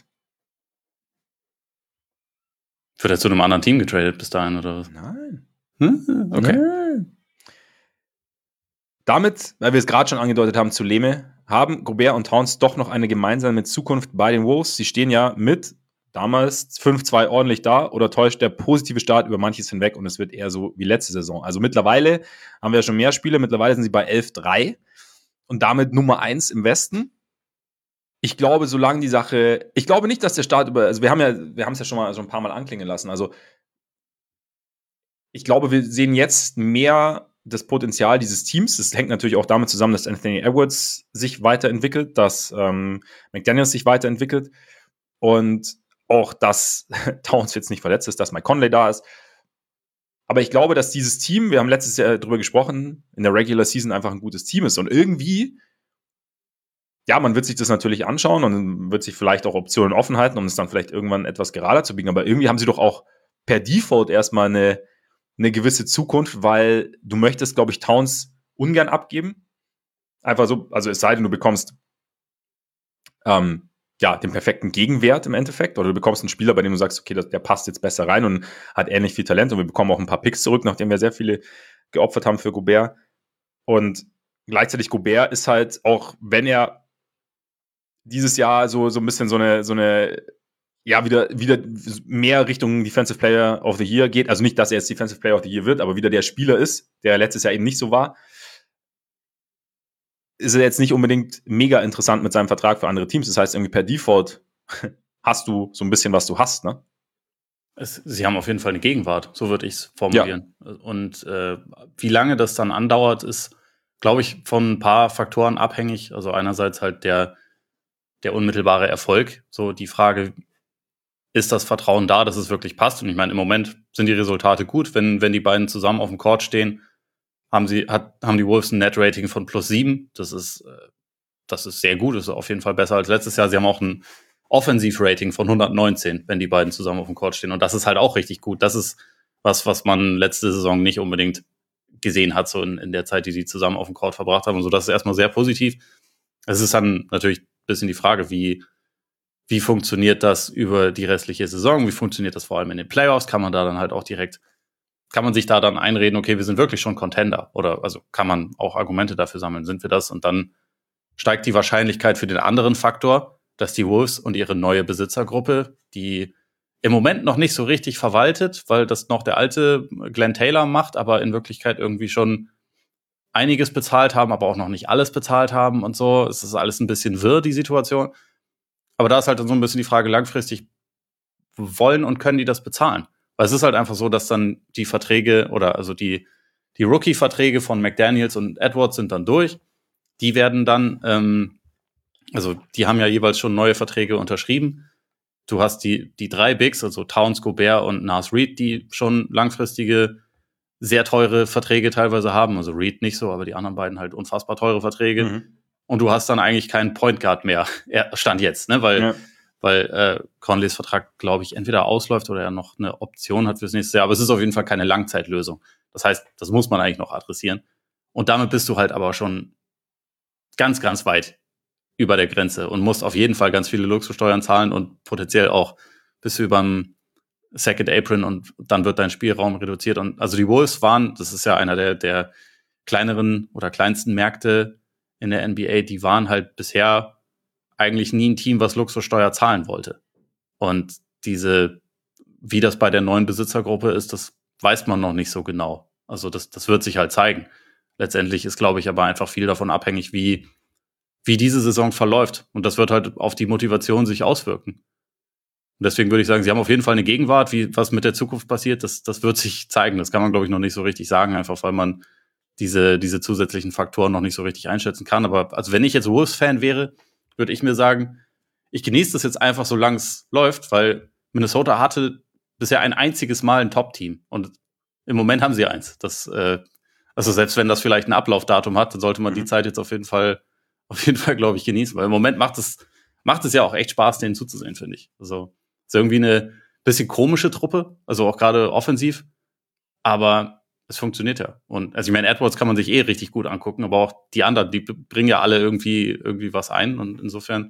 Wird er zu einem anderen Team getradet bis dahin, oder was?
Nein.
Okay.
Nein. Damit, weil wir es gerade schon angedeutet haben, zu Leme, haben Gobert und Towns doch noch eine gemeinsame Zukunft bei den Wolves. Sie stehen ja mit damals 5-2 ordentlich da oder täuscht der positive Start über manches hinweg und es wird eher so wie letzte Saison. Also mittlerweile haben wir ja schon mehr Spiele, mittlerweile sind sie bei 11-3 und damit Nummer 1 im Westen. Ich glaube, ich glaube nicht, dass der Start also wir haben es ja schon mal so ein paar Mal anklingen lassen. Also ich glaube, wir sehen jetzt mehr das Potenzial dieses Teams. Das hängt natürlich auch damit zusammen, dass Anthony Edwards sich weiterentwickelt, dass McDaniels sich weiterentwickelt und auch, dass Towns jetzt nicht verletzt ist, dass Mike Conley da ist. Aber ich glaube, dass dieses Team, wir haben letztes Jahr drüber gesprochen, in der Regular Season einfach ein gutes Team ist. Und irgendwie, ja, man wird sich das natürlich anschauen und wird sich vielleicht auch Optionen offen halten, um es dann vielleicht irgendwann etwas gerader zu biegen. Aber irgendwie haben sie doch auch per Default erstmal eine gewisse Zukunft, weil du möchtest, glaube ich, Towns ungern abgeben. Einfach so, also es sei denn, du bekommst den perfekten Gegenwert im Endeffekt oder du bekommst einen Spieler, bei dem du sagst, okay, der passt jetzt besser rein und hat ähnlich viel Talent und wir bekommen auch ein paar Picks zurück, nachdem wir sehr viele geopfert haben für Gobert. Und gleichzeitig Gobert ist halt auch, wenn er dieses Jahr so ein bisschen so eine ja, wieder mehr Richtung Defensive Player of the Year geht. Also nicht, dass er jetzt Defensive Player of the Year wird, aber wieder der Spieler ist, der letztes Jahr eben nicht so war, ist er jetzt nicht unbedingt mega interessant mit seinem Vertrag für andere Teams. Das heißt, irgendwie per Default hast du so ein bisschen, was du hast, ne?
Sie haben auf jeden Fall eine Gegenwart, so würde ich es formulieren. Ja. Und wie lange das dann andauert, ist, glaube ich, von ein paar Faktoren abhängig. Also einerseits halt der unmittelbare Erfolg. So die Frage, ist das Vertrauen da, dass es wirklich passt. Und ich meine, im Moment sind die Resultate gut. Wenn die beiden zusammen auf dem Court stehen, haben die Wolves ein Net-Rating von +7. Das ist sehr gut. Das ist auf jeden Fall besser als letztes Jahr. Sie haben auch ein Offensiv-Rating von 119, wenn die beiden zusammen auf dem Court stehen. Und das ist halt auch richtig gut. Das ist was man letzte Saison nicht unbedingt gesehen hat, so in der Zeit, die zusammen auf dem Court verbracht haben. Und so, das ist erstmal sehr positiv. Es ist dann natürlich ein bisschen die Frage, wie funktioniert das über die restliche Saison? Wie funktioniert das vor allem in den Playoffs? Kann man sich da dann einreden, okay, wir sind wirklich schon Contender? Oder also kann man auch Argumente dafür sammeln, sind wir das? Und dann steigt die Wahrscheinlichkeit für den anderen Faktor, dass die Wolves und ihre neue Besitzergruppe, die im Moment noch nicht so richtig verwaltet, weil das noch der alte Glenn Taylor macht, aber in Wirklichkeit irgendwie schon einiges bezahlt haben, aber auch noch nicht alles bezahlt haben und so. Es ist alles ein bisschen wirr, die Situation. Aber da ist halt dann so ein bisschen die Frage, langfristig wollen und können die das bezahlen? Weil es ist halt einfach so, dass dann die Verträge oder also die Rookie-Verträge von McDaniels und Edwards sind dann durch. Die werden dann, also die haben ja jeweils schon neue Verträge unterschrieben. Du hast die 3 Bigs, also Towns, Gobert und Naz Reid, die schon langfristige, sehr teure Verträge teilweise haben. Also Reid nicht so, aber die anderen beiden halt unfassbar teure Verträge. Mhm. Und du hast dann eigentlich keinen Point Guard mehr, Stand jetzt, ne? Weil Conleys Vertrag, glaube ich, entweder ausläuft oder er noch eine Option hat fürs nächste Jahr. Aber es ist auf jeden Fall keine Langzeitlösung. Das heißt, das muss man eigentlich noch adressieren. Und damit bist du halt aber schon ganz, ganz weit über der Grenze und musst auf jeden Fall ganz viele Luxussteuern zahlen und potenziell auch bis über dem Second Apron und dann wird dein Spielraum reduziert. Und also die Wolves waren, das ist ja einer der kleineren oder kleinsten Märkte in der NBA, die waren halt bisher eigentlich nie ein Team, was Luxussteuer zahlen wollte. Und wie das bei der neuen Besitzergruppe ist, das weiß man noch nicht so genau. Also das wird sich halt zeigen. Letztendlich ist, glaube ich, aber einfach viel davon abhängig, wie diese Saison verläuft. Und das wird halt auf die Motivation sich auswirken. Und deswegen würde ich sagen, sie haben auf jeden Fall eine Gegenwart. Was mit der Zukunft passiert, das wird sich zeigen. Das kann man, glaube ich, noch nicht so richtig sagen, einfach weil man diese zusätzlichen Faktoren noch nicht so richtig einschätzen kann. Aber also wenn ich jetzt Wolves-Fan wäre, würde ich mir sagen, ich genieße das jetzt einfach, solange es läuft, weil Minnesota hatte bisher ein einziges Mal ein Top-Team. Und im Moment haben sie eins. Also selbst wenn das vielleicht ein Ablaufdatum hat, dann sollte man die Zeit jetzt auf jeden Fall, glaube ich, genießen. Weil im Moment macht es ja auch echt Spaß, denen zuzusehen, finde ich. Also ist irgendwie eine bisschen komische Truppe, also auch gerade offensiv. Aber es funktioniert ja. Und also ich meine, Edwards kann man sich richtig gut angucken, aber auch die anderen, die bringen ja alle irgendwie was ein. Und insofern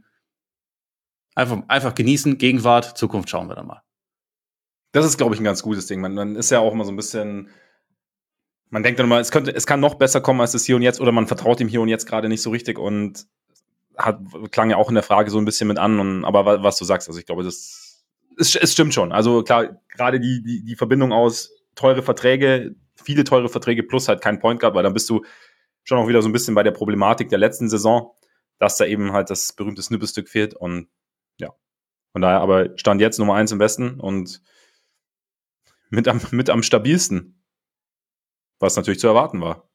einfach genießen, Gegenwart, Zukunft schauen wir dann mal.
Das ist, glaube ich, ein ganz gutes Ding. Man ist ja auch immer so ein bisschen, man denkt dann mal, es kann noch besser kommen als das Hier und Jetzt, oder man vertraut dem Hier und Jetzt gerade nicht so richtig und klang ja auch in der Frage so ein bisschen mit an. Aber was du sagst, also ich glaube, es stimmt schon. Also klar, gerade die Verbindung aus teure Verträge, viele teure Verträge plus halt kein Point Guard, weil dann bist du schon auch wieder so ein bisschen bei der Problematik der letzten Saison, dass da eben halt das berühmte Snippelstück fehlt. Und ja, von daher aber Stand jetzt Nummer 1 im Westen und mit am stabilsten, was natürlich zu erwarten war.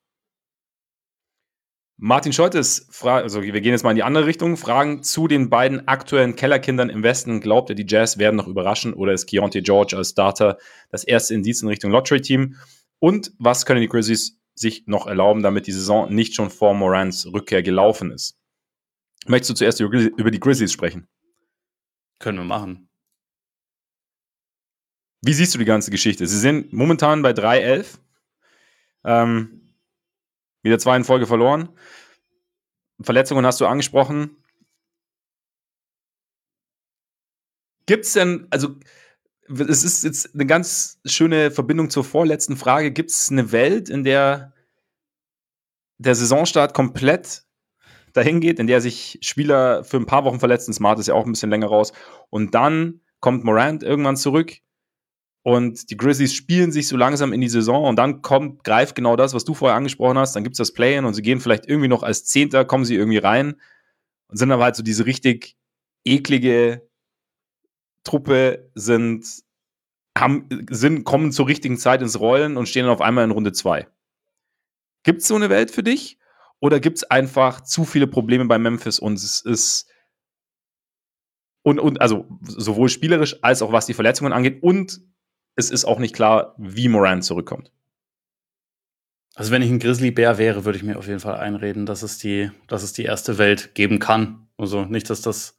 Martin Scholtes Frage, also wir gehen jetzt mal in die andere Richtung, Fragen zu den beiden aktuellen Kellerkindern im Westen. Glaubt ihr, die Jazz werden noch überraschen oder ist Keontae George als Starter das erste Indiz in Richtung Lottery-Team? Und was können die Grizzlies sich noch erlauben, damit die Saison nicht schon vor Morants Rückkehr gelaufen ist? Möchtest du zuerst über die Grizzlies sprechen?
Können wir machen.
Wie siehst du die ganze Geschichte? Sie sind momentan bei 3-11. Wieder 2 in Folge verloren. Verletzungen hast du angesprochen. Gibt's denn, also es ist jetzt eine ganz schöne Verbindung zur vorletzten Frage. Gibt es eine Welt, in der der Saisonstart komplett dahin geht, in der sich Spieler für ein paar Wochen verletzen? Smart ist ja auch ein bisschen länger raus. Und dann kommt Morant irgendwann zurück und die Grizzlies spielen sich so langsam in die Saison und dann greift genau das, was du vorher angesprochen hast. Dann gibt es das Play-In und sie gehen vielleicht irgendwie noch als Zehnter, kommen sie irgendwie rein und sind aber halt so diese richtig eklige Truppe, kommen zur richtigen Zeit ins Rollen und stehen dann auf einmal in Runde 2. Gibt es so eine Welt für dich? Oder gibt es einfach zu viele Probleme bei Memphis und es ist Und also sowohl spielerisch als auch was die Verletzungen angeht. Und es ist auch nicht klar, wie Morant zurückkommt.
Also wenn ich ein Grizzly-Bär wäre, würde ich mir auf jeden Fall einreden, dass es die erste Welt geben kann. Also nicht, dass das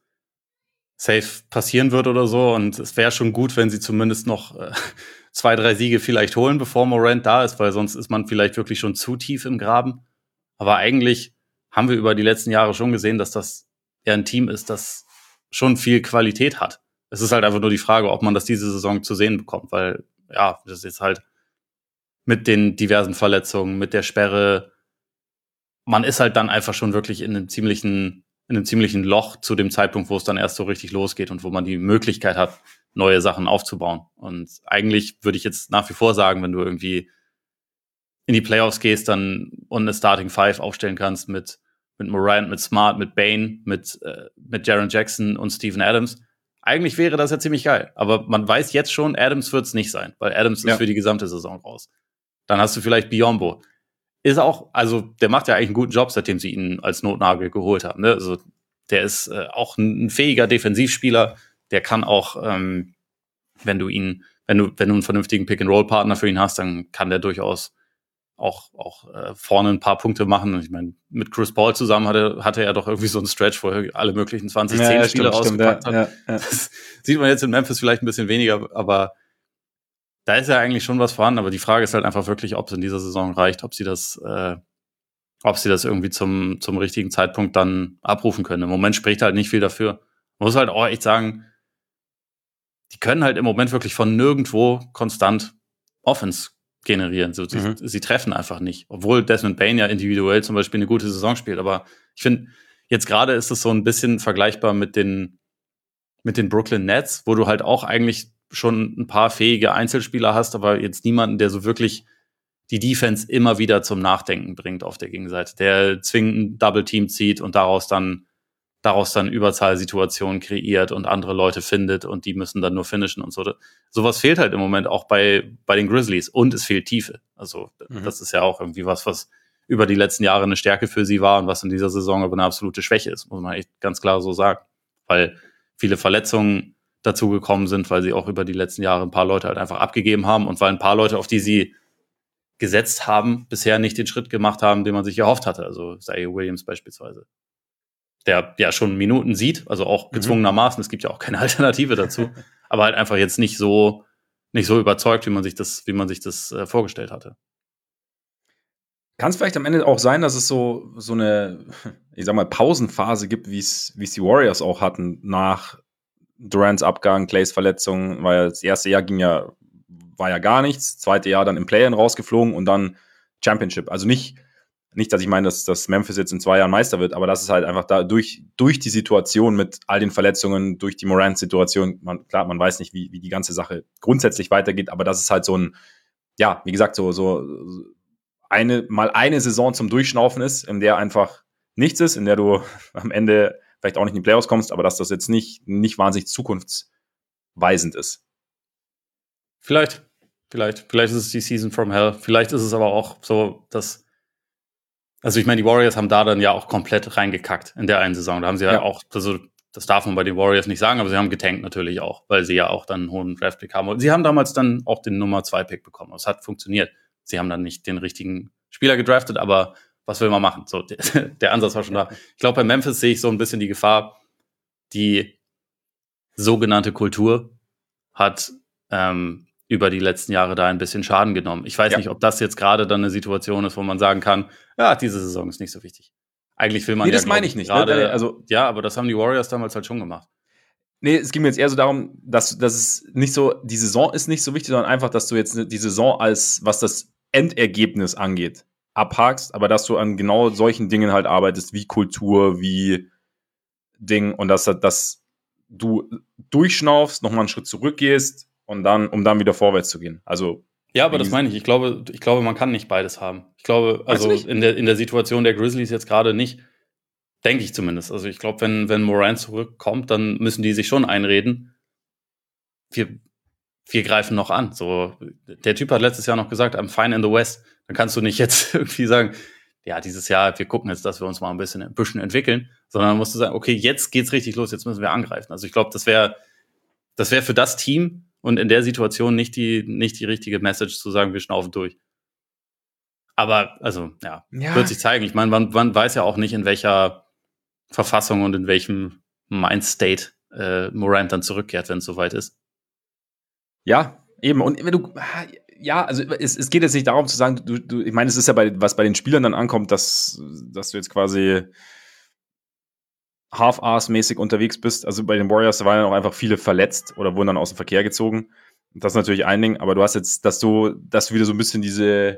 safe passieren wird oder so. Und es wäre schon gut, wenn sie zumindest noch 2, 3 Siege vielleicht holen, bevor Morant da ist, weil sonst ist man vielleicht wirklich schon zu tief im Graben. Aber eigentlich haben wir über die letzten Jahre schon gesehen, dass das eher ein Team ist, das schon viel Qualität hat. Es ist halt einfach nur die Frage, ob man das diese Saison zu sehen bekommt, weil ja, das ist jetzt halt mit den diversen Verletzungen, mit der Sperre, man ist halt dann einfach schon wirklich in einem ziemlichen Loch zu dem Zeitpunkt, wo es dann erst so richtig losgeht und wo man die Möglichkeit hat, neue Sachen aufzubauen. Und eigentlich würde ich jetzt nach wie vor sagen, wenn du irgendwie in die Playoffs gehst dann und eine Starting Five aufstellen kannst mit Morant, mit Smart, mit Bane, mit Jaren Jackson und Steven Adams. Eigentlich wäre das ja ziemlich geil. Aber man weiß jetzt schon, Adams wird es nicht sein, weil Adams ist für die gesamte Saison raus. Dann hast du vielleicht Biyombo. Ist auch, also der macht ja eigentlich einen guten Job, seitdem sie ihn als Notnagel geholt haben. Ne? Also der ist auch ein fähiger Defensivspieler. Der kann auch, wenn du einen vernünftigen Pick-and-Roll-Partner für ihn hast, dann kann der durchaus auch vorne ein paar Punkte machen. Ich meine, mit Chris Paul zusammen hatte er doch irgendwie so einen Stretch, wo er alle möglichen 20-10-Spiele rausgepackt hat. Ja. Das sieht man jetzt in Memphis vielleicht ein bisschen weniger, aber da ist ja eigentlich schon was vorhanden. Aber die Frage ist halt einfach wirklich, ob es in dieser Saison reicht, ob sie das irgendwie zum richtigen Zeitpunkt dann abrufen können. Im Moment spricht halt nicht viel dafür. Man muss halt auch echt sagen, die können halt im Moment wirklich von nirgendwo konstant Offense generieren. So, sie treffen einfach nicht. Obwohl Desmond Bane ja individuell zum Beispiel eine gute Saison spielt. Aber ich finde, jetzt gerade ist es so ein bisschen vergleichbar mit den Brooklyn Nets, wo du halt auch eigentlich schon ein paar fähige Einzelspieler hast, aber jetzt niemanden, der so wirklich die Defense immer wieder zum Nachdenken bringt auf der Gegenseite, der zwingend ein Double-Team zieht und daraus dann Überzahlsituationen kreiert und andere Leute findet und die müssen dann nur finishen und so. Sowas fehlt halt im Moment auch bei den Grizzlies und es fehlt Tiefe. Also das ist ja auch irgendwie was über die letzten Jahre eine Stärke für sie war und was in dieser Saison aber eine absolute Schwäche ist, muss man echt ganz klar so sagen. Weil viele Verletzungen dazu gekommen sind, weil sie auch über die letzten Jahre ein paar Leute halt einfach abgegeben haben und weil ein paar Leute, auf die sie gesetzt haben, bisher nicht den Schritt gemacht haben, den man sich erhofft hatte. Also Ziaire Williams beispielsweise, der ja schon Minuten sieht, also auch gezwungenermaßen, es gibt ja auch keine Alternative dazu, aber halt einfach jetzt nicht so überzeugt, wie man sich das vorgestellt hatte.
Kann es vielleicht am Ende auch sein, dass es so eine, ich sag mal, Pausenphase gibt, wie es die Warriors auch hatten nach Durants Abgang, Clays Verletzung, weil das erste Jahr war ja gar nichts, zweite Jahr dann im Play-In rausgeflogen und dann Championship. Also nicht, dass ich meine, dass Memphis jetzt in 2 Jahren Meister wird, aber das ist halt einfach da durch die Situation mit all den Verletzungen, durch die Morant-Situation, man weiß nicht, wie die ganze Sache grundsätzlich weitergeht, aber das ist halt so ein, ja, wie gesagt, so eine Saison zum Durchschnaufen ist, in der einfach nichts ist, in der du am Ende vielleicht auch nicht in die Playoffs kommst, aber dass das jetzt nicht wahnsinnig zukunftsweisend ist.
Vielleicht ist es die Season from Hell. Vielleicht ist es aber auch so, dass, also ich meine, die Warriors haben da dann ja auch komplett reingekackt in der einen Saison. Da haben sie ja auch, also das darf man bei den Warriors nicht sagen, aber sie haben getankt natürlich auch, weil sie ja auch dann einen hohen Draft-Pick haben. Und sie haben damals dann auch den Nummer 2-Pick bekommen. Es hat funktioniert. Sie haben dann nicht den richtigen Spieler gedraftet, aber was will man machen? So, der Ansatz war schon da. Ich glaube, bei Memphis sehe ich so ein bisschen die Gefahr, die sogenannte Kultur hat über die letzten Jahre da ein bisschen Schaden genommen. Ich weiß nicht, ob das jetzt gerade dann eine Situation ist, wo man sagen kann, ja, diese Saison ist nicht so wichtig. Eigentlich will man
das meine ich nicht.
Gerade, also, ja, aber das haben die Warriors damals halt schon gemacht.
Nee, es ging mir jetzt eher so darum, dass es nicht so, die Saison ist nicht so wichtig, sondern einfach, dass du jetzt die Saison als, was das Endergebnis angeht, abhakst, aber dass du an genau solchen Dingen halt arbeitest, wie Kultur, wie Ding und dass du durchschnaufst, nochmal einen Schritt zurückgehst und dann, um dann wieder vorwärts zu gehen. Also
ja, aber das meine ich. Ich glaube, man kann nicht beides haben. Ich glaube, also in der Situation der Grizzlies jetzt gerade nicht, denke ich zumindest. Also ich glaube, wenn Morant zurückkommt, dann müssen die sich schon einreden, wir greifen noch an. So, der Typ hat letztes Jahr noch gesagt, I'm fine in the West. Dann kannst du nicht jetzt irgendwie sagen, ja, dieses Jahr, wir gucken jetzt, dass wir uns mal ein bisschen entwickeln, Sondern man musste sagen, okay, jetzt geht's richtig los, jetzt müssen wir angreifen. Also ich glaube, das wäre für das Team und in der Situation nicht die richtige Message zu sagen, wir schnaufen durch. Aber, also, wird sich zeigen. Ich meine, man weiß ja auch nicht, in welcher Verfassung und in welchem Mindstate Morant dann zurückkehrt, wenn es soweit ist.
Ja, eben. Und wenn also es geht jetzt nicht darum zu sagen, ich meine, es ist ja was bei den Spielern dann ankommt, dass du jetzt quasi half-ass-mäßig unterwegs bist. Also bei den Warriors waren ja auch einfach viele verletzt oder wurden dann aus dem Verkehr gezogen. Das ist natürlich ein Ding, aber du hast jetzt, dass du wieder so ein bisschen diese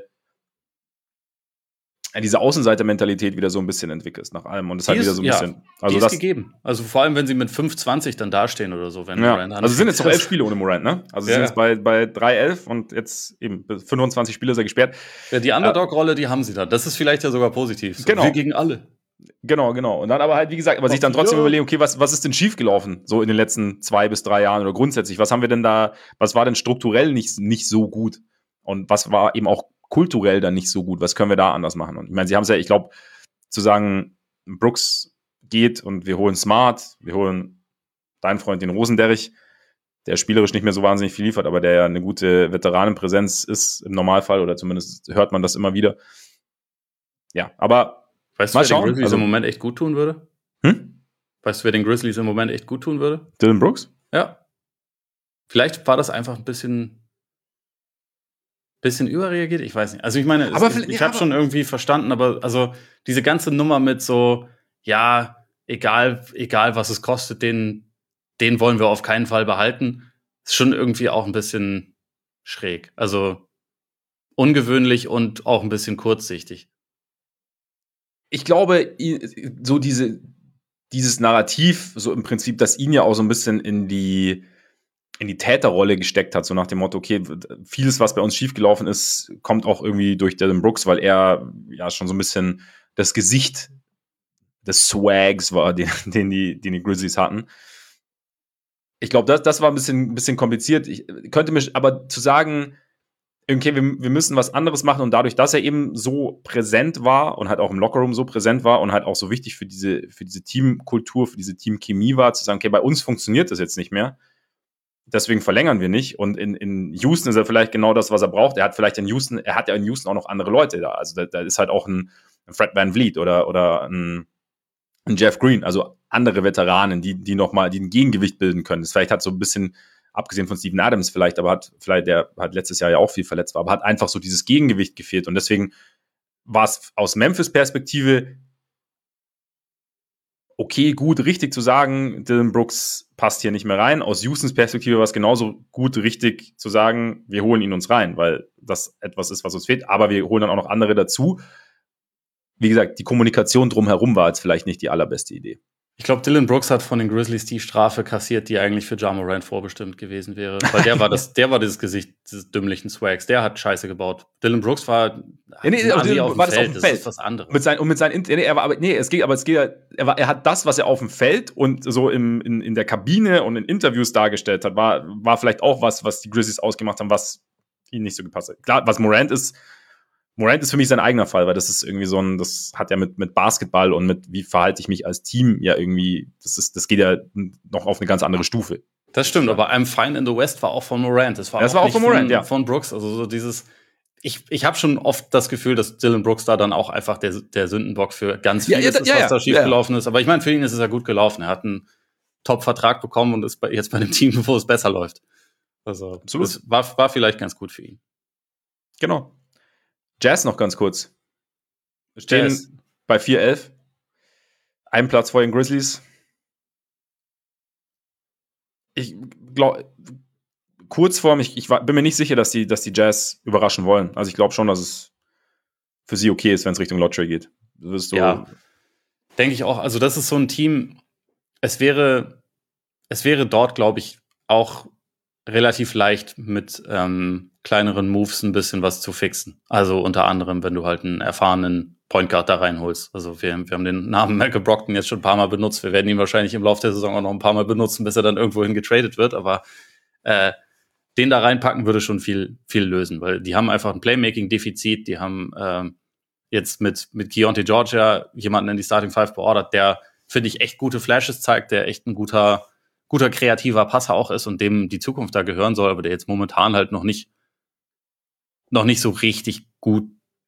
Außenseiter-Mentalität wieder so ein bisschen entwickelst nach allem. Und das halt wieder so ein bisschen.
Also das ist gegeben. Also vor allem, wenn sie mit 5-20 dann dastehen oder so. Wenn Morant
also sind jetzt noch 11 Spiele ohne Morant, ne? Also sind jetzt bei 3-11 und jetzt eben 25 Spiele ist er gesperrt.
Ja, die Underdog-Rolle, die haben sie da. Das ist vielleicht ja sogar positiv. So,
genau.
Wir gegen alle.
Genau. Und dann aber halt, wie gesagt, sich dann trotzdem überlegen, okay, was ist denn schiefgelaufen so in den letzten 2 bis 3 Jahren oder grundsätzlich? Was haben wir denn da, was war denn strukturell nicht so gut? Und was war eben auch kulturell dann nicht so gut? Was können wir da anders machen? Und ich meine, sie haben es ja, ich glaube, zu sagen, Brooks geht und wir holen Smart, wir holen deinen Freund, den Rosenderich, der spielerisch nicht mehr so wahnsinnig viel liefert, aber der ja eine gute Veteranenpräsenz ist im Normalfall oder zumindest hört man das immer wieder. Ja, aber
weißt du, wer den Grizzlies im Moment echt gut tun würde? Weißt du, wer den Grizzlies im Moment echt gut tun würde?
Dillon Brooks?
Ja. Vielleicht war das einfach ein bisschen überreagiert, ich weiß nicht. Also ich meine, ich habe schon irgendwie verstanden, aber also diese ganze Nummer mit so, ja, egal was es kostet, den wollen wir auf keinen Fall behalten, ist schon irgendwie auch ein bisschen schräg. Also ungewöhnlich und auch ein bisschen kurzsichtig.
Ich glaube, so dieses Narrativ, so im Prinzip, das ihn ja auch so ein bisschen in die Täterrolle gesteckt hat, so nach dem Motto, okay, vieles, was bei uns schiefgelaufen ist, kommt auch irgendwie durch Dillon Brooks, weil er ja schon so ein bisschen das Gesicht des Swags war, den die Grizzlies hatten. Ich glaube, das war ein bisschen kompliziert. Ich könnte mich aber zu sagen, okay, wir müssen was anderes machen und dadurch, dass er eben so präsent war und halt auch im Lockerroom so präsent war und halt auch so wichtig für diese Teamkultur, für diese Teamchemie war, zu sagen, okay, bei uns funktioniert das jetzt nicht mehr. Deswegen verlängern wir nicht. Und in Houston ist er vielleicht genau das, was er braucht. Er hat ja in Houston auch noch andere Leute da. Also da ist halt auch ein Fred VanVleet oder ein Jeff Green, also andere Veteranen, die nochmal ein Gegengewicht bilden können. Das vielleicht hat so ein bisschen, abgesehen von Steven Adams der hat letztes Jahr ja auch viel verletzt war, aber hat einfach so dieses Gegengewicht gefehlt. Und deswegen war es aus Memphis-Perspektive okay, gut, richtig zu sagen, Dillon Brooks passt hier nicht mehr rein. Aus Houstons Perspektive war es genauso gut, richtig zu sagen, wir holen ihn uns rein, weil das etwas ist, was uns fehlt. Aber wir holen dann auch noch andere dazu. Wie gesagt, die Kommunikation drumherum war jetzt vielleicht nicht die allerbeste Idee.
Ich glaube, Dillon Brooks hat von den Grizzlies die Strafe kassiert, die eigentlich für Ja Morant vorbestimmt gewesen wäre. Weil der war dieses Gesicht des dümmlichen Swags. Der hat Scheiße gebaut. Dillon Brooks war
auf dem Feld.
Das ist was anderes.
Er hat das, was er auf dem Feld und so in der Kabine und in Interviews dargestellt hat, war vielleicht auch was die Grizzlies ausgemacht haben, was ihnen nicht so gepasst hat. Klar, was Morant ist für mich sein eigener Fall, weil das ist irgendwie das hat ja mit Basketball und mit wie verhalte ich mich als Team ja irgendwie, das geht ja noch auf eine ganz andere Stufe.
Das stimmt, aber I'm Fine in the West war auch von Morant. Das war auch von Morant, ja. Von Brooks, also so dieses, ich habe schon oft das Gefühl, dass Dillon Brooks da dann auch einfach der Sündenbock für ganz vieles ist, was da schiefgelaufen ist. Aber ich meine, für ihn ist es ja gut gelaufen. Er hat einen Top-Vertrag bekommen und ist jetzt bei einem Team, wo es besser läuft. Also, absolut. Das war vielleicht ganz gut für ihn.
Genau. Jazz noch ganz kurz. Wir stehen bei 4-11. Einen Platz vor den Grizzlies. Ich glaube, Kurzform, ich bin mir nicht sicher, dass die Jazz überraschen wollen. Also ich glaube schon, dass es für sie okay ist, wenn es Richtung Lottery geht.
Ja, denke ich auch. Also das ist so ein Team, es wäre dort, glaube ich, auch relativ leicht mit kleineren Moves ein bisschen was zu fixen. Also unter anderem, wenn du halt einen erfahrenen Point Guard da reinholst. Also wir haben den Namen Malcolm Brogdon jetzt schon ein paar Mal benutzt. Wir werden ihn wahrscheinlich im Laufe der Saison auch noch ein paar Mal benutzen, bis er dann irgendwohin getradet wird. Aber den da reinpacken würde schon viel lösen, weil die haben einfach ein Playmaking-Defizit. Die haben jetzt mit Keontae Georgia jemanden in die Starting Five beordert, der finde ich, echt gute Flashes zeigt, der echt ein guter kreativer Passer auch ist und dem die Zukunft da gehören soll, aber der jetzt momentan halt noch nicht so richtig gut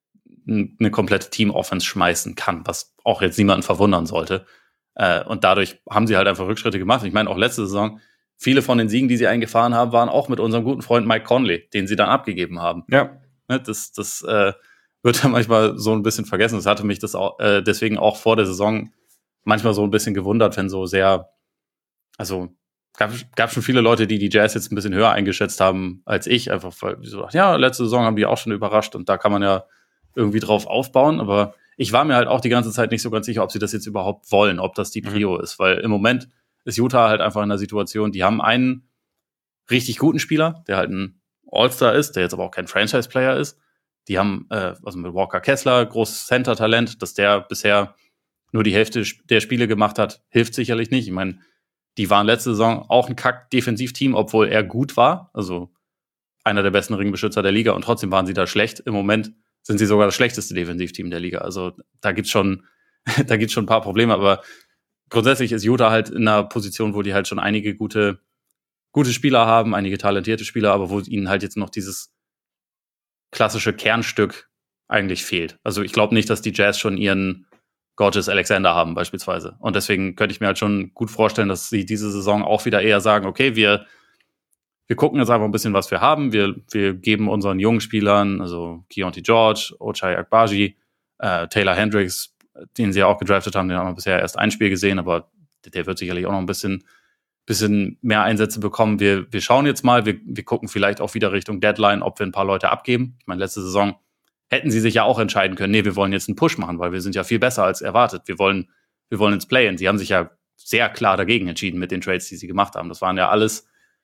eine komplette Team-Offense schmeißen kann, was auch jetzt niemanden verwundern sollte. Und dadurch haben sie halt einfach Rückschritte gemacht. Ich meine, auch letzte Saison, viele von den Siegen, die sie eingefahren haben, waren auch mit unserem guten Freund Mike Conley, den sie dann abgegeben haben.
Ja.
Das wird ja manchmal so ein bisschen vergessen. Das hatte mich deswegen auch vor der Saison manchmal so ein bisschen gewundert, wenn so sehr, also gab schon viele Leute, die Jazz jetzt ein bisschen höher eingeschätzt haben als ich, einfach weil die so dachten, ja, letzte Saison haben die auch schon überrascht und da kann man ja irgendwie drauf aufbauen, aber ich war mir halt auch die ganze Zeit nicht so ganz sicher, ob sie das jetzt überhaupt wollen, ob das die Prio ist, weil im Moment ist Utah halt einfach in der Situation, die haben einen richtig guten Spieler, der halt ein All-Star ist, der jetzt aber auch kein Franchise-Player ist. Die haben, also mit Walker Kessler, großes Center-Talent, dass der bisher nur die Hälfte der Spiele gemacht hat, hilft sicherlich nicht. Ich meine, die waren letzte Saison auch ein Kack-Defensivteam, obwohl er gut war, also einer der besten Ringbeschützer der Liga und trotzdem waren sie da schlecht. Im Moment sind sie sogar das schlechteste Defensivteam der Liga. Also da gibt's schon ein paar Probleme, aber grundsätzlich ist Utah halt in einer Position, wo die halt schon einige gute Spieler haben, einige talentierte Spieler, aber wo ihnen halt jetzt noch dieses klassische Kernstück eigentlich fehlt. Also ich glaube nicht, dass die Jazz schon ihren Gorgeous Alexander haben beispielsweise. Und deswegen könnte ich mir halt schon gut vorstellen, dass sie diese Saison auch wieder eher sagen, okay, wir gucken jetzt einfach ein bisschen, was wir haben. Wir geben unseren jungen Spielern, also Keontae George, Ochai Agbaji, Taylor Hendricks, den sie ja auch gedraftet haben, den haben wir bisher erst ein Spiel gesehen, aber der wird sicherlich auch noch ein bisschen mehr Einsätze bekommen. Wir schauen jetzt mal, wir gucken vielleicht auch wieder Richtung Deadline, ob wir ein paar Leute abgeben. Ich meine, letzte Saison hätten sie sich ja auch entscheiden können, nee, wir wollen jetzt einen Push machen, weil wir sind ja viel besser als erwartet. Wir wollen ins Play-In. Sie haben sich ja sehr klar dagegen entschieden mit den Trades, die sie gemacht haben. Das waren ja alles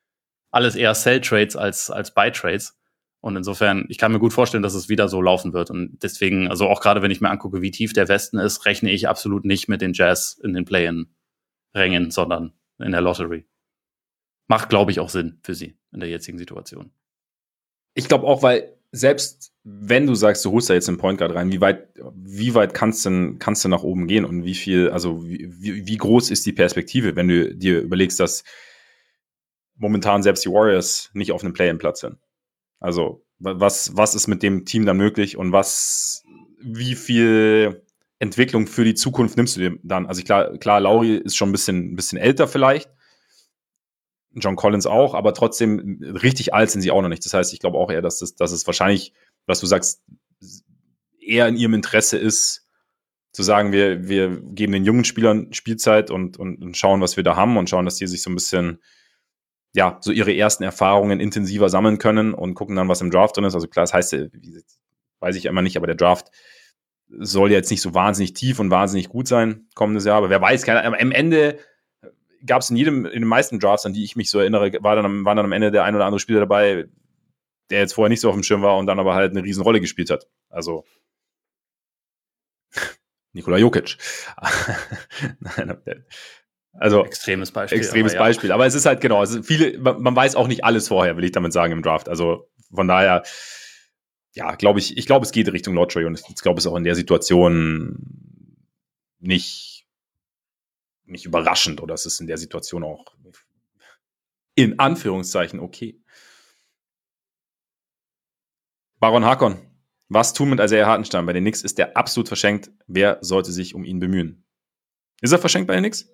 eher Sell-Trades als Buy-Trades. Und insofern, ich kann mir gut vorstellen, dass es wieder so laufen wird. Und deswegen, also auch gerade wenn ich mir angucke, wie tief der Westen ist, rechne ich absolut nicht mit den Jazz in den Play-In-Rängen, sondern in der Lottery. Macht, glaube ich, auch Sinn für sie in der jetzigen Situation.
Ich glaube auch, weil selbst wenn du sagst, du holst da jetzt einen Point Guard rein, wie weit kannst du nach oben gehen und wie viel, also wie groß ist die Perspektive, wenn du dir überlegst, dass momentan selbst die Warriors nicht auf einem Play-in-Platz sind? Also was ist mit dem Team dann möglich und wie viel Entwicklung für die Zukunft nimmst du dir dann? Also klar, Lauri ist schon ein bisschen älter vielleicht, John Collins auch, aber trotzdem richtig alt sind sie auch noch nicht. Das heißt, ich glaube auch eher, dass es wahrscheinlich, was du sagst, eher in ihrem Interesse ist, zu sagen, wir geben den jungen Spielern Spielzeit und schauen, was wir da haben und schauen, dass die sich so ein bisschen, ja, so ihre ersten Erfahrungen intensiver sammeln können und gucken dann, was im Draft drin ist. Also klar, das heißt, weiß ich immer nicht, aber der Draft soll jetzt nicht so wahnsinnig tief und wahnsinnig gut sein kommendes Jahr, aber wer weiß, am Ende gab es in den meisten Drafts, an die ich mich so erinnere, waren dann am Ende der ein oder andere Spieler dabei, der jetzt vorher nicht so auf dem Schirm war und dann aber halt eine Riesenrolle gespielt hat. Also Nikola Jokic. Also
extremes Beispiel.
Beispiel. Aber es ist halt genau, man weiß auch nicht alles vorher, will ich damit sagen, im Draft. Also von daher, ja, glaube ich, es geht Richtung Lottery und ich glaube, es ist auch in der Situation nicht überraschend oder es ist in der Situation auch in Anführungszeichen okay. Baron Hakon, was tun mit Isaiah Hartenstein? Bei den Knicks ist der absolut verschenkt. Wer sollte sich um ihn bemühen? Ist er verschenkt bei den Knicks?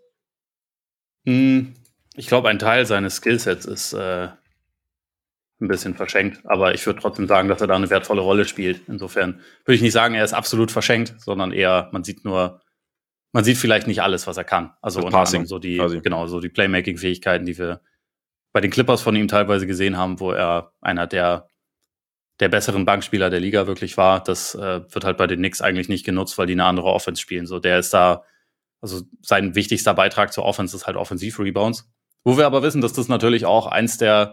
Ich glaube, ein Teil seines Skillsets ist ein bisschen verschenkt, aber ich würde trotzdem sagen, dass er da eine wertvolle Rolle spielt. Insofern würde ich nicht sagen, er ist absolut verschenkt, sondern eher, man sieht vielleicht nicht alles, was er kann. Also unter anderem so die Playmaking-Fähigkeiten, die wir bei den Clippers von ihm teilweise gesehen haben, wo er einer der besseren Bankspieler der Liga wirklich war. Das wird halt bei den Knicks eigentlich nicht genutzt, weil die eine andere Offense spielen. So, der ist da, also sein wichtigster Beitrag zur Offense ist halt Offensiv-Rebounds. Wo wir aber wissen, dass das natürlich auch eins der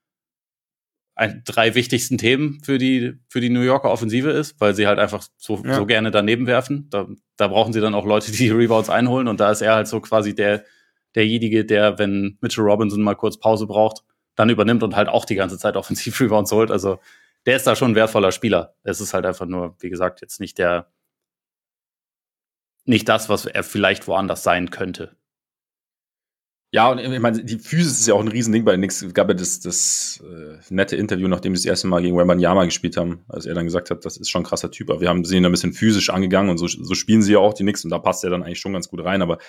3 wichtigsten Themen für die New Yorker Offensive ist, weil sie halt einfach so gerne daneben werfen. Da brauchen sie dann auch Leute, die Rebounds einholen und da ist er halt so quasi derjenige, der, wenn Mitchell Robinson mal kurz Pause braucht, dann übernimmt und halt auch die ganze Zeit Offensiv-Rebounds holt. Also der ist da schon ein wertvoller Spieler. Es ist halt einfach nur, wie gesagt, jetzt nicht der nicht das, was er vielleicht woanders sein könnte.
Ja, und ich meine, die Physis ist ja auch ein Riesending bei den Knicks. Es gab ja das nette Interview, nachdem sie das erste Mal gegen Wembanyama gespielt haben, als er dann gesagt hat, das ist schon ein krasser Typ, aber wir haben sie ihn ein bisschen physisch angegangen und so spielen sie ja auch die Knicks und da passt er dann eigentlich schon ganz gut rein, aber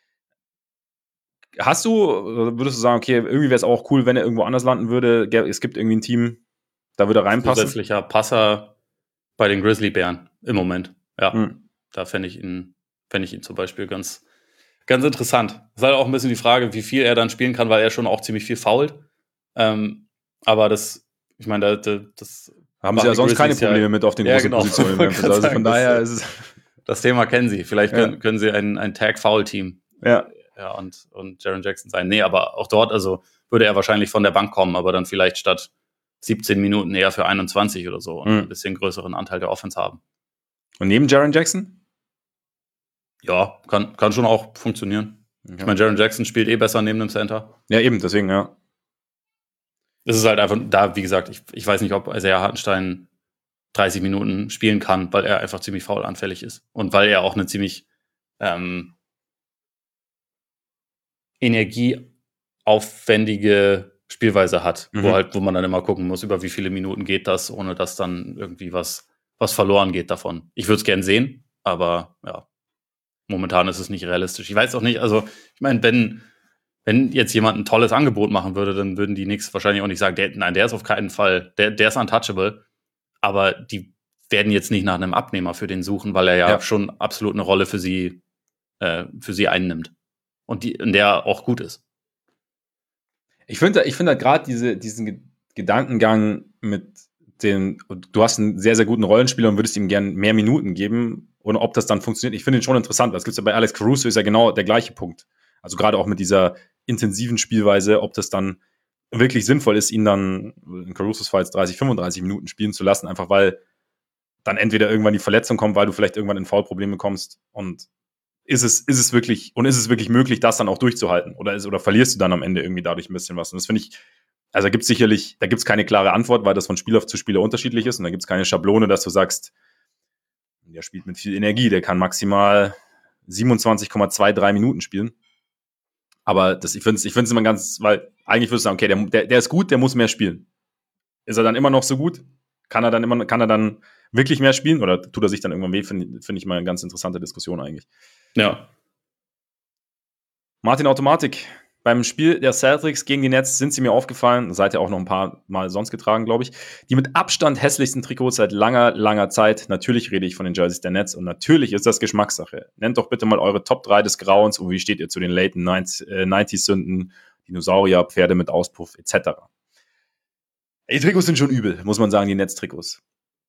würdest du sagen, okay, irgendwie wäre es auch cool, wenn er irgendwo anders landen würde, es gibt irgendwie ein Team, da würde er reinpassen?
Zusätzlicher Passer bei den Grizzly-Bären im Moment, ja. Da fände ich ihn zum Beispiel ganz interessant. Es ist halt auch ein bisschen die Frage, wie viel er dann spielen kann, weil er schon auch ziemlich viel foult. Aber das
haben sie ja sonst keine Probleme mit auf den großen Positionen in Memphis. Also von daher ist es.
Das Thema kennen sie. Vielleicht können sie ein Tag-Foul-Team und Jaren Jackson sein. Nee, aber auch dort, also würde er wahrscheinlich von der Bank kommen, aber dann vielleicht statt 17 Minuten eher für 21 oder so und ein bisschen größeren Anteil der Offense haben.
Und neben Jaren Jackson?
Ja, kann schon auch funktionieren. Okay. Ich meine, Jaren Jackson spielt besser neben dem Center.
Ja, eben, deswegen, ja.
Es ist halt einfach, da, wie gesagt, ich weiß nicht, ob Isaiah Hartenstein 30 Minuten spielen kann, weil er einfach ziemlich foulanfällig ist. Und weil er auch eine ziemlich energieaufwendige Spielweise hat, wo man dann immer gucken muss, über wie viele Minuten geht das, ohne dass dann irgendwie was verloren geht davon. Ich würde es gern sehen, aber ja. Momentan ist es nicht realistisch. Ich weiß auch nicht, also ich meine, wenn jetzt jemand ein tolles Angebot machen würde, dann würden die Knicks wahrscheinlich auch nicht sagen, der ist auf keinen Fall, der ist untouchable, aber die werden jetzt nicht nach einem Abnehmer für den suchen, weil er ja schon absolut eine Rolle für sie einnimmt und in der auch gut ist.
Ich finde gerade diesen Gedankengang mit du hast einen sehr, sehr guten Rollenspieler und würdest ihm gerne mehr Minuten geben und ob das dann funktioniert. Ich finde ihn schon interessant. Das gibt es ja bei Alex Caruso, ist ja genau der gleiche Punkt. Also gerade auch mit dieser intensiven Spielweise, ob das dann wirklich sinnvoll ist, ihn dann in Carusos Fall jetzt 30, 35 Minuten spielen zu lassen, einfach weil dann entweder irgendwann die Verletzung kommt, weil du vielleicht irgendwann in Foulprobleme kommst und ist es wirklich möglich, das dann auch durchzuhalten? Oder verlierst du dann am Ende irgendwie dadurch ein bisschen was? Und das finde ich, also da gibt es keine klare Antwort, weil das von Spieler zu Spieler unterschiedlich ist und da gibt es keine Schablone, dass du sagst, der spielt mit viel Energie, der kann maximal 27,23 Minuten spielen. Aber ich finde es immer weil eigentlich würdest du sagen, okay, der ist gut, der muss mehr spielen. Ist er dann immer noch so gut? Kann er dann wirklich mehr spielen oder tut er sich dann irgendwann weh? Finde ich mal eine ganz interessante Diskussion eigentlich.
Ja.
Martin Automatik. Beim Spiel der Celtics gegen die Nets sind sie mir aufgefallen, seid ihr auch noch ein paar Mal sonst getragen, glaube ich, die mit Abstand hässlichsten Trikots seit langer, langer Zeit. Natürlich rede ich von den Jerseys der Nets und natürlich ist das Geschmackssache. Nennt doch bitte mal eure Top 3 des Grauens und wie steht ihr zu den Late 90s-Sünden, Dinosaurier, Pferde mit Auspuff etc. Die Trikots sind schon übel, muss man sagen, die Nets-Trikots.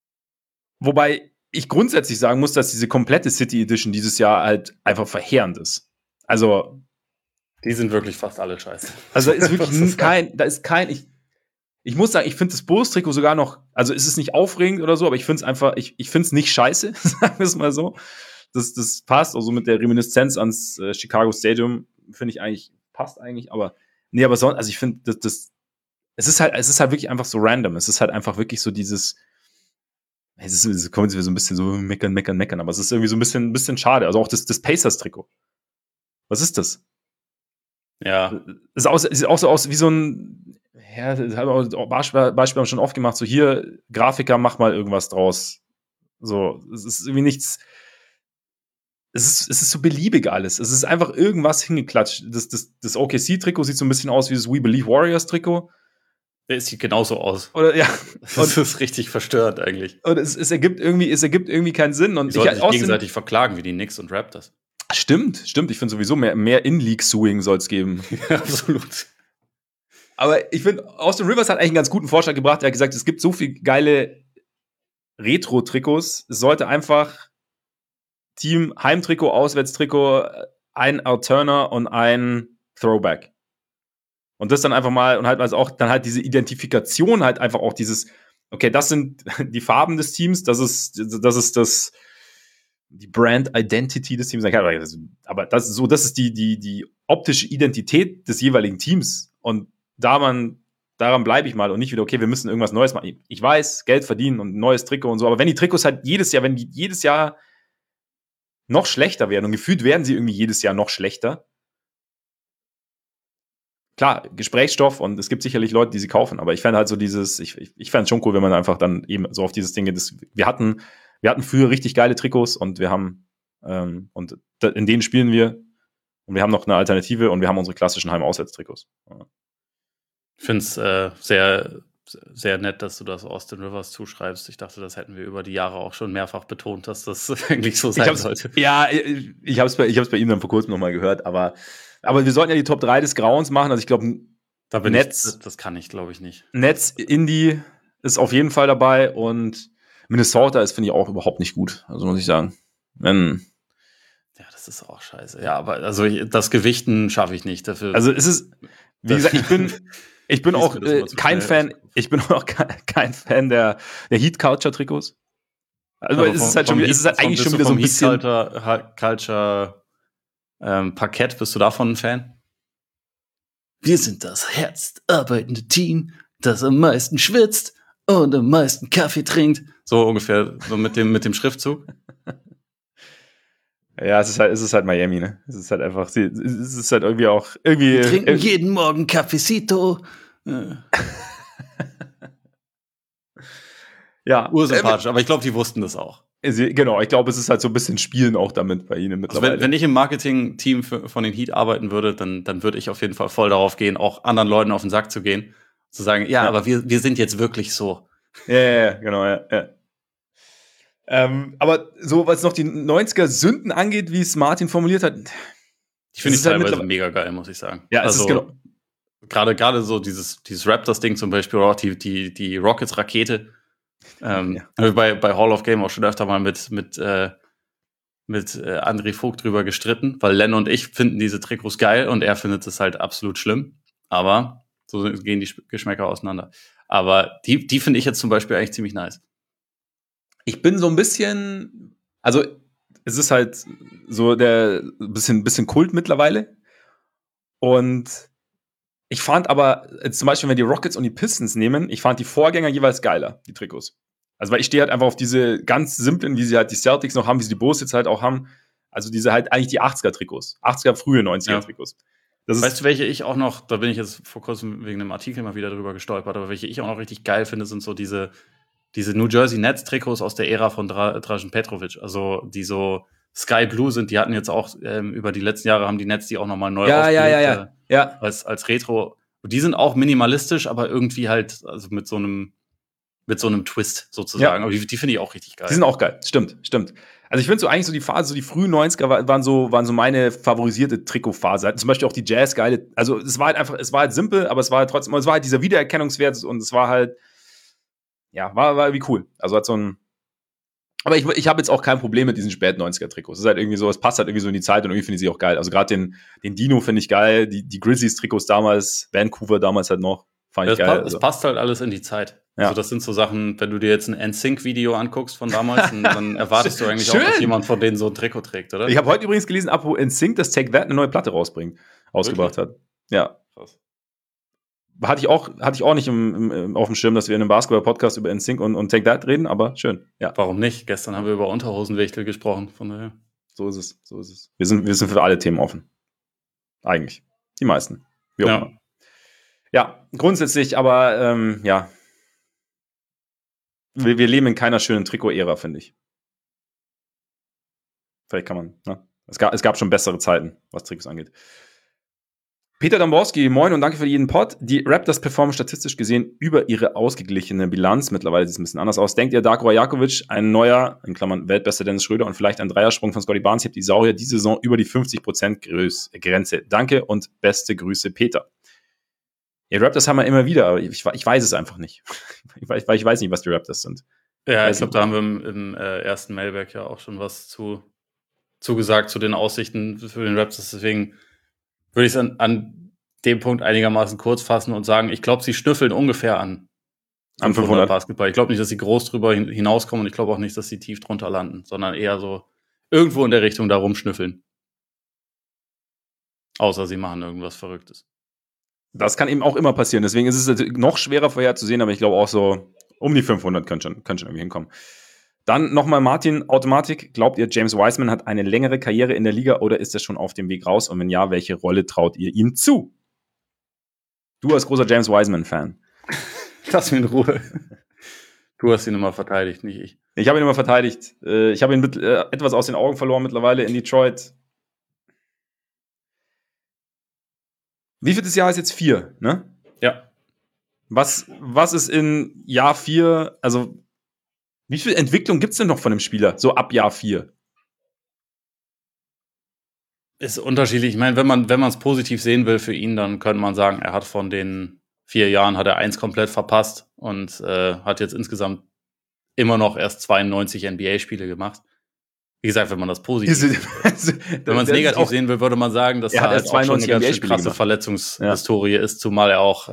Wobei ich grundsätzlich sagen muss, dass diese komplette City Edition dieses Jahr halt einfach verheerend ist. Also
die sind wirklich fast alle scheiße.
Also da ist wirklich ich muss sagen, ich finde das Bulls-Trikot sogar noch, also ist es nicht aufregend oder so, aber ich finde es einfach, ich finde es nicht scheiße, sagen wir es mal so. Das passt, also mit der Reminiszenz ans Chicago Stadium, finde ich eigentlich, passt eigentlich, aber nee, aber sonst, also ich finde, es ist halt wirklich einfach so random. Es ist halt einfach wirklich so dieses, es kommt so ein bisschen so meckern, aber es ist irgendwie so ein bisschen schade. Also auch das Pacers-Trikot. Was ist das?
Ja.
Es sieht auch so aus wie so ein, ja, das haben wir Beispiel schon oft gemacht, so hier, Grafiker, mach mal irgendwas draus. So, es ist irgendwie nichts, es ist so beliebig alles. Es ist einfach irgendwas hingeklatscht. Das OKC-Trikot sieht so ein bisschen aus wie das We Believe Warriors-Trikot.
Es sieht genauso aus.
Oder, ja.
Das ist richtig verstörend eigentlich.
Und es ergibt irgendwie keinen Sinn. Und
die sollten sich gegenseitig verklagen, wie die Knicks und Raptors.
Stimmt. Ich finde sowieso mehr In-League-Suing soll es geben.
Ja, absolut.
Aber ich finde, Austin Rivers hat eigentlich einen ganz guten Vorschlag gebracht. Er hat gesagt, es gibt so viele geile Retro-Trikots. Es sollte einfach Team Heimtrikot, Auswärtstrikot, ein Alterner und ein Throwback. Und das dann einfach mal, und halt also auch dann halt diese Identifikation halt einfach auch dieses, okay, das sind die Farben des Teams, das ist die Brand Identity des Teams. Aber das ist die optische Identität des jeweiligen Teams. Und daran bleibe ich mal und nicht wieder, okay, wir müssen irgendwas Neues machen. Ich weiß, Geld verdienen und ein neues Trikot und so, aber wenn die Trikots halt jedes Jahr noch schlechter werden. Und gefühlt werden sie irgendwie jedes Jahr noch schlechter. Klar, Gesprächsstoff und es gibt sicherlich Leute, die sie kaufen, aber ich fände halt so ich fände es schon cool, wenn man einfach dann eben so auf dieses Ding geht. Wir hatten früher richtig geile Trikots und wir haben, in denen spielen wir und wir haben noch eine Alternative und wir haben unsere klassischen Heim-Auswärtstrikots.
Ich finde es sehr, sehr nett, dass du das Austin Rivers zuschreibst. Ich dachte, das hätten wir über die Jahre auch schon mehrfach betont, dass das eigentlich so sein sollte.
Ja, ich hab's bei ihm dann vor kurzem nochmal gehört, aber wir sollten ja die Top 3 des Grauens machen. Also ich glaube,
das kann ich, glaube ich, nicht.
Nets, Indy ist auf jeden Fall dabei und Minnesota ist, finde ich, auch überhaupt nicht gut. Also muss ich sagen.
Ja, das ist auch scheiße. Ja, aber also das Gewichten schaffe ich nicht. Dafür.
Also es ist, wie gesagt, ich bin auch kein Fan. Ich bin auch kein Fan der Heat Culture Trikots. Also es ist halt eigentlich schon wieder so ein bisschen
Culture Parkett. Bist du davon ein Fan? Wir sind das herzarbeitende Team, das am meisten schwitzt und am meisten Kaffee trinkt. So ungefähr, so mit dem Schriftzug.
Ja, es ist halt Miami, ne? Es ist halt einfach, es ist halt irgendwie auch,
Wir trinken jeden Morgen Cafecito.
Ja.
Ursympathisch, aber ich glaube, die wussten das auch.
Genau, ich glaube, es ist halt so ein bisschen Spielen auch damit bei ihnen mittlerweile.
Also wenn ich im Marketing-Team von den Heat arbeiten würde, dann würde ich auf jeden Fall voll darauf gehen, auch anderen Leuten auf den Sack zu gehen. Zu sagen, ja. Aber wir sind jetzt wirklich so.
Ja, genau, ja. Aber so, was noch die 90er-Sünden angeht, wie es Martin formuliert hat.
Ich finde es teilweise halt mega geil, muss ich sagen.
Ja, also, es ist genau.
Gerade so dieses Raptors-Ding zum Beispiel, oder auch die Rockets-Rakete. Bei Hall of Game auch schon öfter mal mit André Vogt drüber gestritten, weil Len und ich finden diese Trikots geil und er findet es halt absolut schlimm. Aber so gehen die Geschmäcker auseinander. Aber die finde ich jetzt zum Beispiel eigentlich ziemlich nice.
Ich bin so ein bisschen, also es ist halt so der bisschen Kult mittlerweile. Und ich fand aber, zum Beispiel, wenn wir die Rockets und die Pistons nehmen, ich fand die Vorgänger jeweils geiler, die Trikots. Also, weil ich stehe halt einfach auf diese ganz simplen, wie sie halt die Celtics noch haben, wie sie die Bulls jetzt halt auch haben. Also, diese halt eigentlich die 80er-Trikots. 80er, frühe 90er-Trikots.
Weißt du, welche ich auch noch, da bin ich jetzt vor kurzem wegen einem Artikel mal wieder drüber gestolpert, aber welche ich auch noch richtig geil finde, sind so diese New Jersey Nets-Trikots aus der Ära von Dražen Petrovic. Also, die so Sky Blue sind, die hatten jetzt auch über die letzten Jahre haben die Nets die auch nochmal neu aufgelegt.
Ja.
Als Retro. Und die sind auch minimalistisch, aber irgendwie halt, also mit so einem Twist sozusagen.
Ja.
Aber die finde ich auch richtig geil.
Die sind auch geil, stimmt. Also ich finde so eigentlich so die Phase, so die frühen 90er waren so meine favorisierte Trikotphase. Zum Beispiel auch die Jazz geile. Also es war halt simpel, aber es war halt trotzdem, es war halt dieser Wiedererkennungswert und es war halt, ja, war irgendwie cool. Also hat so ein, aber ich habe jetzt auch kein Problem mit diesen späten 90er-Trikots. Es ist halt irgendwie so, es passt halt irgendwie so in die Zeit und irgendwie finde ich sie auch geil. Also gerade den Dino finde ich geil, die Grizzlies-Trikots damals, Vancouver damals halt noch, fand ich geil.
Es passt halt alles in die Zeit. Ja. Also das sind so Sachen, wenn du dir jetzt ein NSYNC-Video anguckst von damals, dann erwartest du eigentlich auch, dass jemand von denen so ein Trikot trägt, oder?
Ich habe heute übrigens gelesen, wo NSYNC das Take That eine neue Platte ausgebracht hat. Ja. Krass. Hatte ich auch nicht auf dem Schirm, dass wir in einem Basketball-Podcast über NSYNC und Take That reden, aber schön. Ja.
Warum nicht? Gestern haben wir über Unterhosenwichtel gesprochen, von daher.
So ist es. Wir sind für alle Themen offen. Eigentlich. Die meisten. Wie auch immer. Ja, grundsätzlich, aber ja. Wir leben in keiner schönen Trikot-Ära, finde ich. Vielleicht kann man, ne? Es gab schon bessere Zeiten, was Trikots angeht. Peter Domborski, moin und danke für jeden Pod. Die Raptors performen statistisch gesehen über ihre ausgeglichene Bilanz. Mittlerweile sieht es ein bisschen anders aus. Denkt ihr, Darko Rajakovic, ein neuer, in Klammern Weltbester Dennis Schröder und vielleicht ein Dreiersprung von Scotty Barnes, hebt die Saurier diese Saison über die 50% Grenze. Danke und beste Grüße, Peter. Ja, die Raptors haben wir immer wieder, aber ich weiß es einfach nicht. Ich weiß nicht, was die Raptors sind.
Ja, ich glaube, da haben wir im ersten Mailback ja auch schon was zugesagt zu den Aussichten für den Raptors. Deswegen würde ich es an dem Punkt einigermaßen kurz fassen und sagen, ich glaube, sie schnüffeln ungefähr an 500 Basketball. Ich glaube nicht, dass sie groß drüber hinauskommen und ich glaube auch nicht, dass sie tief drunter landen, sondern eher so irgendwo in der Richtung da rumschnüffeln. Außer sie machen irgendwas Verrücktes.
Das kann eben auch immer passieren. Deswegen ist es noch schwerer vorherzusehen, aber ich glaube auch so um die 500 können schon irgendwie hinkommen. Dann nochmal Martin, Automatik. Glaubt ihr, James Wiseman hat eine längere Karriere in der Liga oder ist er schon auf dem Weg raus? Und wenn ja, welche Rolle traut ihr ihm zu? Du als großer James Wiseman-Fan.
Lass mich in Ruhe. Du hast ihn immer verteidigt, nicht ich.
Ich habe ihn immer verteidigt. Ich habe ihn etwas aus den Augen verloren mittlerweile in Detroit. Wie vieltes Jahr ist jetzt 4, ne?
Ja.
Was ist in Jahr 4, also wie viel Entwicklung gibt es denn noch von dem Spieler, so ab Jahr 4?
Ist unterschiedlich. Ich meine, wenn man es positiv sehen will für ihn, dann könnte man sagen, er hat von den 4 Jahren hat er 1 komplett verpasst und hat jetzt insgesamt immer noch erst 92 NBA-Spiele gemacht. Wie gesagt, wenn man das positiv wenn man es negativ sehen will, würde man sagen, dass er halt auch schon eine ganz schön krasse Verletzungshistorie ist, zumal er auch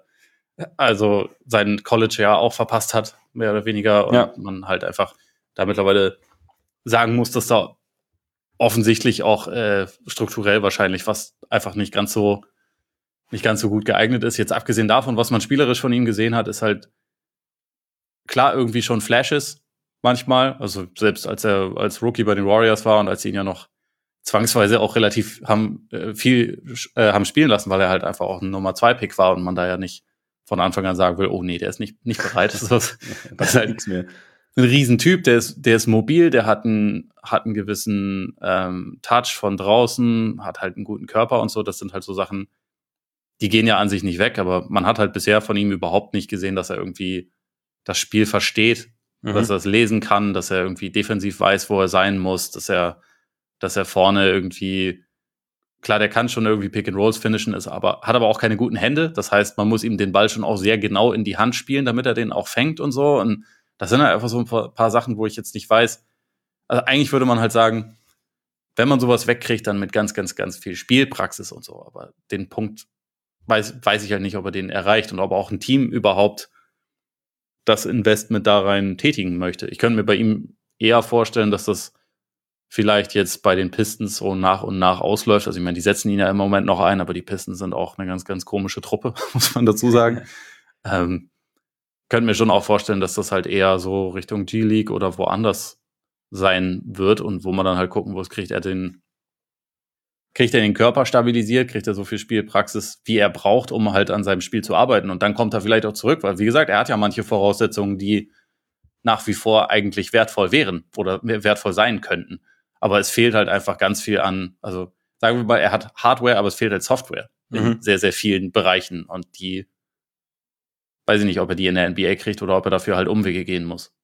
also sein College-Jahr auch verpasst hat, mehr oder weniger. Und man halt einfach da mittlerweile sagen muss, dass da offensichtlich auch strukturell wahrscheinlich fast einfach nicht ganz so gut geeignet ist. Jetzt abgesehen davon, was man spielerisch von ihm gesehen hat, ist halt klar irgendwie schon Flashes manchmal. Also selbst als er als Rookie bei den Warriors war und als sie ihn ja noch zwangsweise auch relativ haben spielen lassen, weil er halt einfach auch ein Nummer-2-Pick war und man da ja nicht von Anfang an sagen will, oh nee, der ist nicht bereit. Das ist halt nichts mehr. Ein Riesentyp, der ist mobil, der hat einen gewissen Touch von draußen, hat halt einen guten Körper und so. Das sind halt so Sachen, die gehen ja an sich nicht weg, aber man hat halt bisher von ihm überhaupt nicht gesehen, dass er irgendwie das Spiel versteht, dass er es lesen kann, dass er irgendwie defensiv weiß, wo er sein muss, dass er vorne irgendwie, klar, der kann schon irgendwie Pick-and-Rolls finishen, hat aber auch keine guten Hände. Das heißt, man muss ihm den Ball schon auch sehr genau in die Hand spielen, damit er den auch fängt und so. Und das sind halt einfach so ein paar Sachen, wo ich jetzt nicht weiß. Also eigentlich würde man halt sagen, wenn man sowas wegkriegt, dann mit ganz, ganz, ganz viel Spielpraxis und so. Aber den Punkt weiß ich halt nicht, ob er den erreicht und ob auch ein Team überhaupt das Investment da rein tätigen möchte. Ich könnte mir bei ihm eher vorstellen, dass das vielleicht jetzt bei den Pistons so nach und nach ausläuft. Also ich meine, die setzen ihn ja im Moment noch ein, aber die Pistons sind auch eine ganz, ganz komische Truppe, muss man dazu sagen. Könnte mir schon auch vorstellen, dass das halt eher so Richtung G-League oder woanders sein wird und wo man dann halt gucken muss, kriegt er den Körper stabilisiert, kriegt er so viel Spielpraxis, wie er braucht, um halt an seinem Spiel zu arbeiten. Und dann kommt er vielleicht auch zurück, weil, wie gesagt, er hat ja manche Voraussetzungen, die nach wie vor eigentlich wertvoll wären oder wertvoll sein könnten. Aber es fehlt halt einfach ganz viel an, also sagen wir mal, er hat Hardware, aber es fehlt halt Software in sehr, sehr vielen Bereichen. Und die, weiß ich nicht, ob er die in der NBA kriegt oder ob er dafür halt Umwege gehen muss.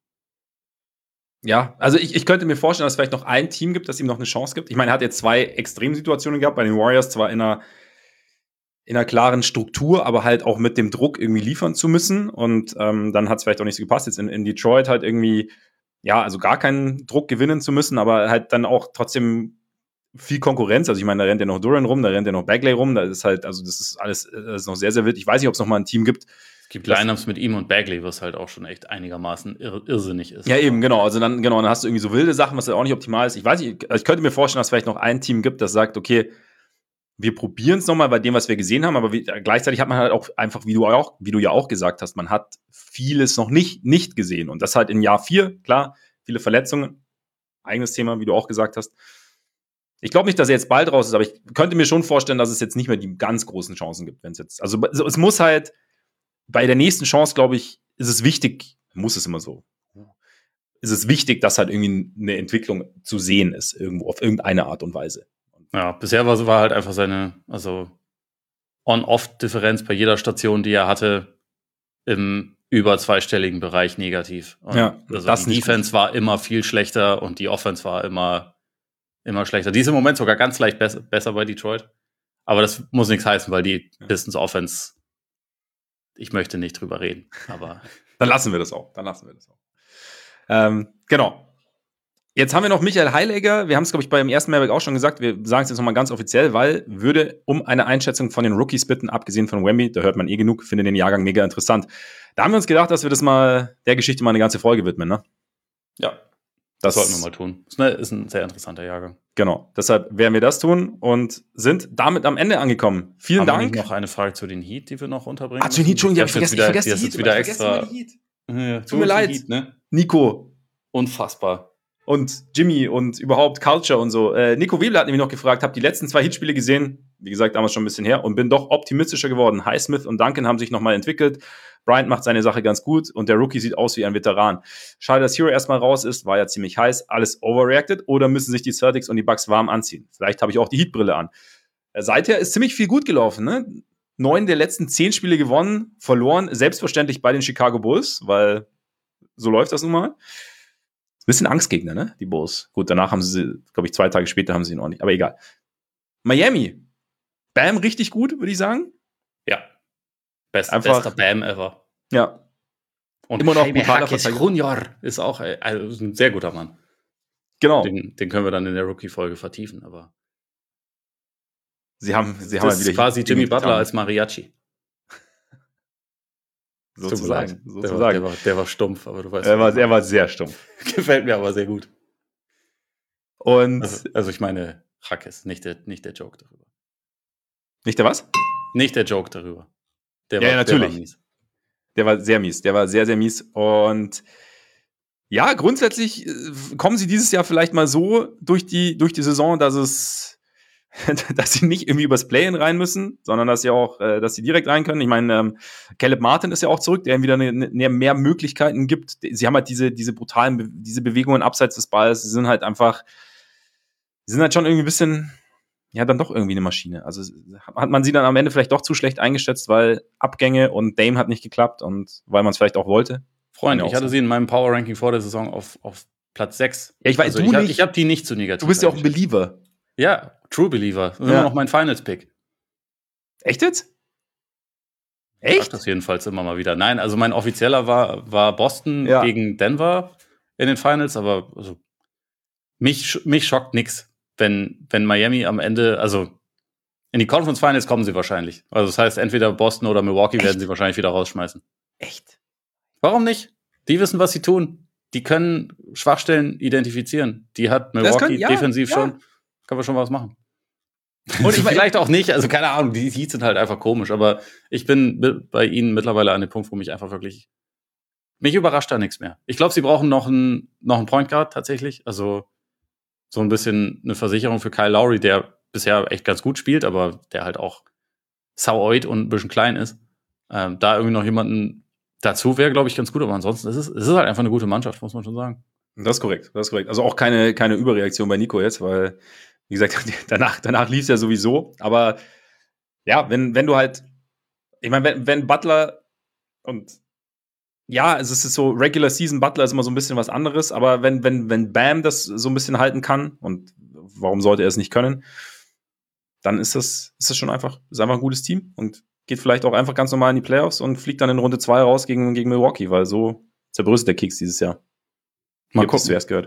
Ja, also ich könnte mir vorstellen, dass es vielleicht noch ein Team gibt, das ihm noch eine Chance gibt. Ich meine, er hat jetzt 2 Extremsituationen gehabt, bei den Warriors zwar in einer klaren Struktur, aber halt auch mit dem Druck irgendwie liefern zu müssen. Und dann hat es vielleicht auch nicht so gepasst. Jetzt in Detroit halt irgendwie, ja, also gar keinen Druck gewinnen zu müssen, aber halt dann auch trotzdem viel Konkurrenz. Also ich meine, da rennt ja noch Durant rum, da rennt ja noch Bagley rum. Da ist halt, also das ist alles das ist noch sehr, sehr wild. Ich weiß nicht, ob es noch mal ein Team gibt.
Es gibt Lineups mit ihm und Bagley, was halt auch schon echt einigermaßen irrsinnig ist.
Ja, eben, genau. Also dann hast du irgendwie so wilde Sachen, was ja auch nicht optimal ist. Ich weiß nicht, also ich könnte mir vorstellen, dass es vielleicht noch ein Team gibt, das sagt, okay, wir probieren es nochmal bei dem, was wir gesehen haben, aber gleichzeitig hat man halt auch einfach, wie du ja auch gesagt hast, man hat vieles noch nicht gesehen. Und das halt in Jahr 4, klar, viele Verletzungen, eigenes Thema, wie du auch gesagt hast. Ich glaube nicht, dass er jetzt bald raus ist, aber ich könnte mir schon vorstellen, dass es jetzt nicht mehr die ganz großen Chancen gibt, wenn es jetzt, also es muss halt, bei der nächsten Chance, glaube ich, ist es wichtig, muss es immer so, ist es wichtig, dass halt irgendwie eine Entwicklung zu sehen ist, irgendwo, auf irgendeine Art und Weise.
Ja, bisher war halt einfach seine, also On-Off-Differenz bei jeder Station, die er hatte, im über zweistelligen Bereich negativ. Und
ja,
also das die Defense war immer viel schlechter und die Offense war immer schlechter. Die ist im Moment sogar ganz leicht besser bei Detroit. Aber das muss nichts heißen, weil die Pistons Offense, ich möchte nicht drüber reden. Aber
Dann lassen wir das auch. Genau. Jetzt haben wir noch Michael Heilegger. Wir haben es, glaube ich, beim ersten Mailback auch schon gesagt. Wir sagen es jetzt nochmal ganz offiziell, weil würde um eine Einschätzung von den Rookies bitten, abgesehen von Wemby, da hört man genug, finde den Jahrgang mega interessant. Da haben wir uns gedacht, dass wir der Geschichte mal eine ganze Folge widmen, ne?
Ja, das sollten wir mal tun. Ist ein sehr interessanter Jahrgang.
Genau, deshalb werden wir das tun und sind damit am Ende angekommen. Vielen Dank.
Haben wir noch eine Frage zu den Heat, die wir noch unterbringen?
Zu den Heat schon, ich vergesse die Heat.
Wieder extra.
Tut mir leid, Nico.
Unfassbar.
Und Jimmy und überhaupt Culture und so. Nico Webler hat nämlich noch gefragt, habe die letzten 2 Hitspiele gesehen, wie gesagt, damals schon ein bisschen her, und bin doch optimistischer geworden. Highsmith und Duncan haben sich nochmal entwickelt. Bryant macht seine Sache ganz gut und der Rookie sieht aus wie ein Veteran. Schade, dass Hero erstmal raus ist, war ja ziemlich heiß. Alles overreacted oder müssen sich die Celtics und die Bucks warm anziehen? Vielleicht habe ich auch die Heatbrille an. Seither ist ziemlich viel gut gelaufen, ne? 9 der letzten 10 Spiele gewonnen, verloren, selbstverständlich bei den Chicago Bulls, weil so läuft das nun mal. Ein bisschen Angstgegner, ne? Die Bulls. Gut, danach haben sie, glaube ich, 2 Tage später haben sie ihn auch nicht. Aber egal. Miami. Bam, richtig gut, würde ich sagen.
Ja. Bester Bam ever.
Ja.
Und immer noch brutaler Junior ist auch ein sehr guter Mann.
Genau.
Den können wir dann in der Rookie-Folge vertiefen, aber
sie haben
das ist wieder quasi Jimmy Butler als Mariachi.
Sozusagen.
Der war stumpf, aber du weißt.
Er war sehr stumpf.
Gefällt mir aber sehr gut.
Und
also ich meine, Hackes, nicht der Joke darüber.
Nicht der was?
Nicht der Joke darüber.
Natürlich.
Der war mies.
Der war sehr mies. Der war sehr, sehr mies. Und ja, grundsätzlich kommen sie dieses Jahr vielleicht mal so durch die Saison, dass sie nicht irgendwie übers Play-In rein müssen, sondern dass sie direkt rein können. Ich meine, Caleb Martin ist ja auch zurück, der ihnen wieder mehr Möglichkeiten gibt. Sie haben halt diese brutalen, diese Bewegungen abseits des Balls. Sie sind halt schon irgendwie ein bisschen, ja, dann doch irgendwie eine Maschine. Also hat man sie dann am Ende vielleicht doch zu schlecht eingeschätzt, weil Abgänge und Dame hat nicht geklappt und weil man es vielleicht auch wollte.
Freunde, ich hatte sie in meinem Power-Ranking vor der Saison auf Platz 6.
Ja, ich weiß,
also ich habe die nicht zu negativ.
Du bist ja auch ein Believer.
Ja, True Believer. Immer noch mein Finals-Pick.
Echt jetzt?
Echt? Ich sag das jedenfalls immer mal wieder. Nein, also mein offizieller war Boston gegen Denver in den Finals, aber also mich schockt nichts, wenn Miami am Ende, also in die Conference Finals kommen sie wahrscheinlich. Also das heißt, entweder Boston oder Milwaukee werden sie wahrscheinlich wieder rausschmeißen.
Echt?
Warum nicht? Die wissen, was sie tun. Die können Schwachstellen identifizieren. Die hat Milwaukee defensiv schon. Kann man schon was machen. Und vielleicht auch nicht, also keine Ahnung, die Heats sind halt einfach komisch, aber ich bin bei ihnen mittlerweile an dem Punkt, wo mich überrascht da nichts mehr. Ich glaube, sie brauchen noch einen Point Guard tatsächlich, also so ein bisschen eine Versicherung für Kyle Lowry, der bisher echt ganz gut spielt, aber der halt auch sauoid und ein bisschen klein ist. Da irgendwie noch jemanden dazu wäre, glaube ich, ganz gut, aber ansonsten ist es halt einfach eine gute Mannschaft, muss man schon sagen.
Das ist korrekt. Also auch keine Überreaktion bei Nico jetzt, weil wie gesagt, danach lief es ja sowieso. Aber ja, wenn du halt, ich meine, wenn Butler und ja, es ist so, Regular Season Butler ist immer so ein bisschen was anderes, aber wenn Bam das so ein bisschen halten kann, und warum sollte er es nicht können, dann ist das schon einfach ein gutes Team und geht vielleicht auch einfach ganz normal in die Playoffs und fliegt dann in Runde 2 raus gegen Milwaukee, weil so zerbröselt der Keks dieses Jahr.
Mal gucken,
wer es gehört.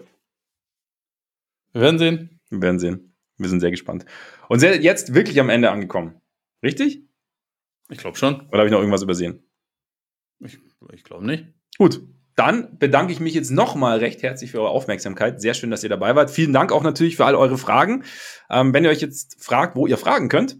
Wir werden
sehen. Wir sind sehr gespannt. Und jetzt wirklich am Ende angekommen. Richtig?
Ich glaube schon.
Oder habe ich noch irgendwas übersehen?
Ich glaube nicht.
Gut, dann bedanke ich mich jetzt nochmal recht herzlich für eure Aufmerksamkeit. Sehr schön, dass ihr dabei wart. Vielen Dank auch natürlich für all eure Fragen. Wenn ihr euch jetzt fragt, wo ihr fragen könnt,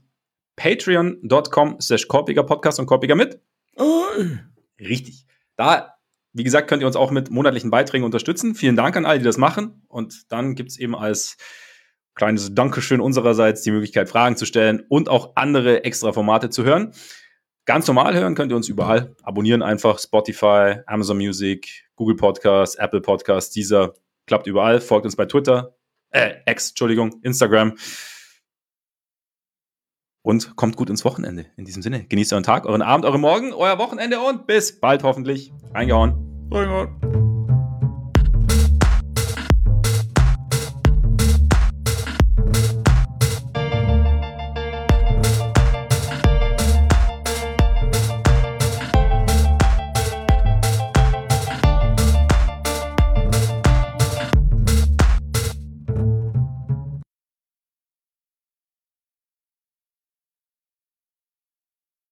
patreon.com/korpigerpodcast und Korpiger mit. Richtig. Da, wie gesagt, könnt ihr uns auch mit monatlichen Beiträgen unterstützen. Vielen Dank an alle, die das machen. Und dann gibt es eben als kleines Dankeschön unsererseits die Möglichkeit, Fragen zu stellen und auch andere extra Formate zu hören. Ganz normal hören könnt ihr uns überall. Abonnieren einfach Spotify, Amazon Music, Google Podcasts, Apple Podcasts, Deezer. Klappt überall. Folgt uns bei Twitter, Instagram. Und kommt gut ins Wochenende. In diesem Sinne, genießt euren Tag, euren Abend, euren Morgen, euer Wochenende und bis bald hoffentlich. Reingehauen.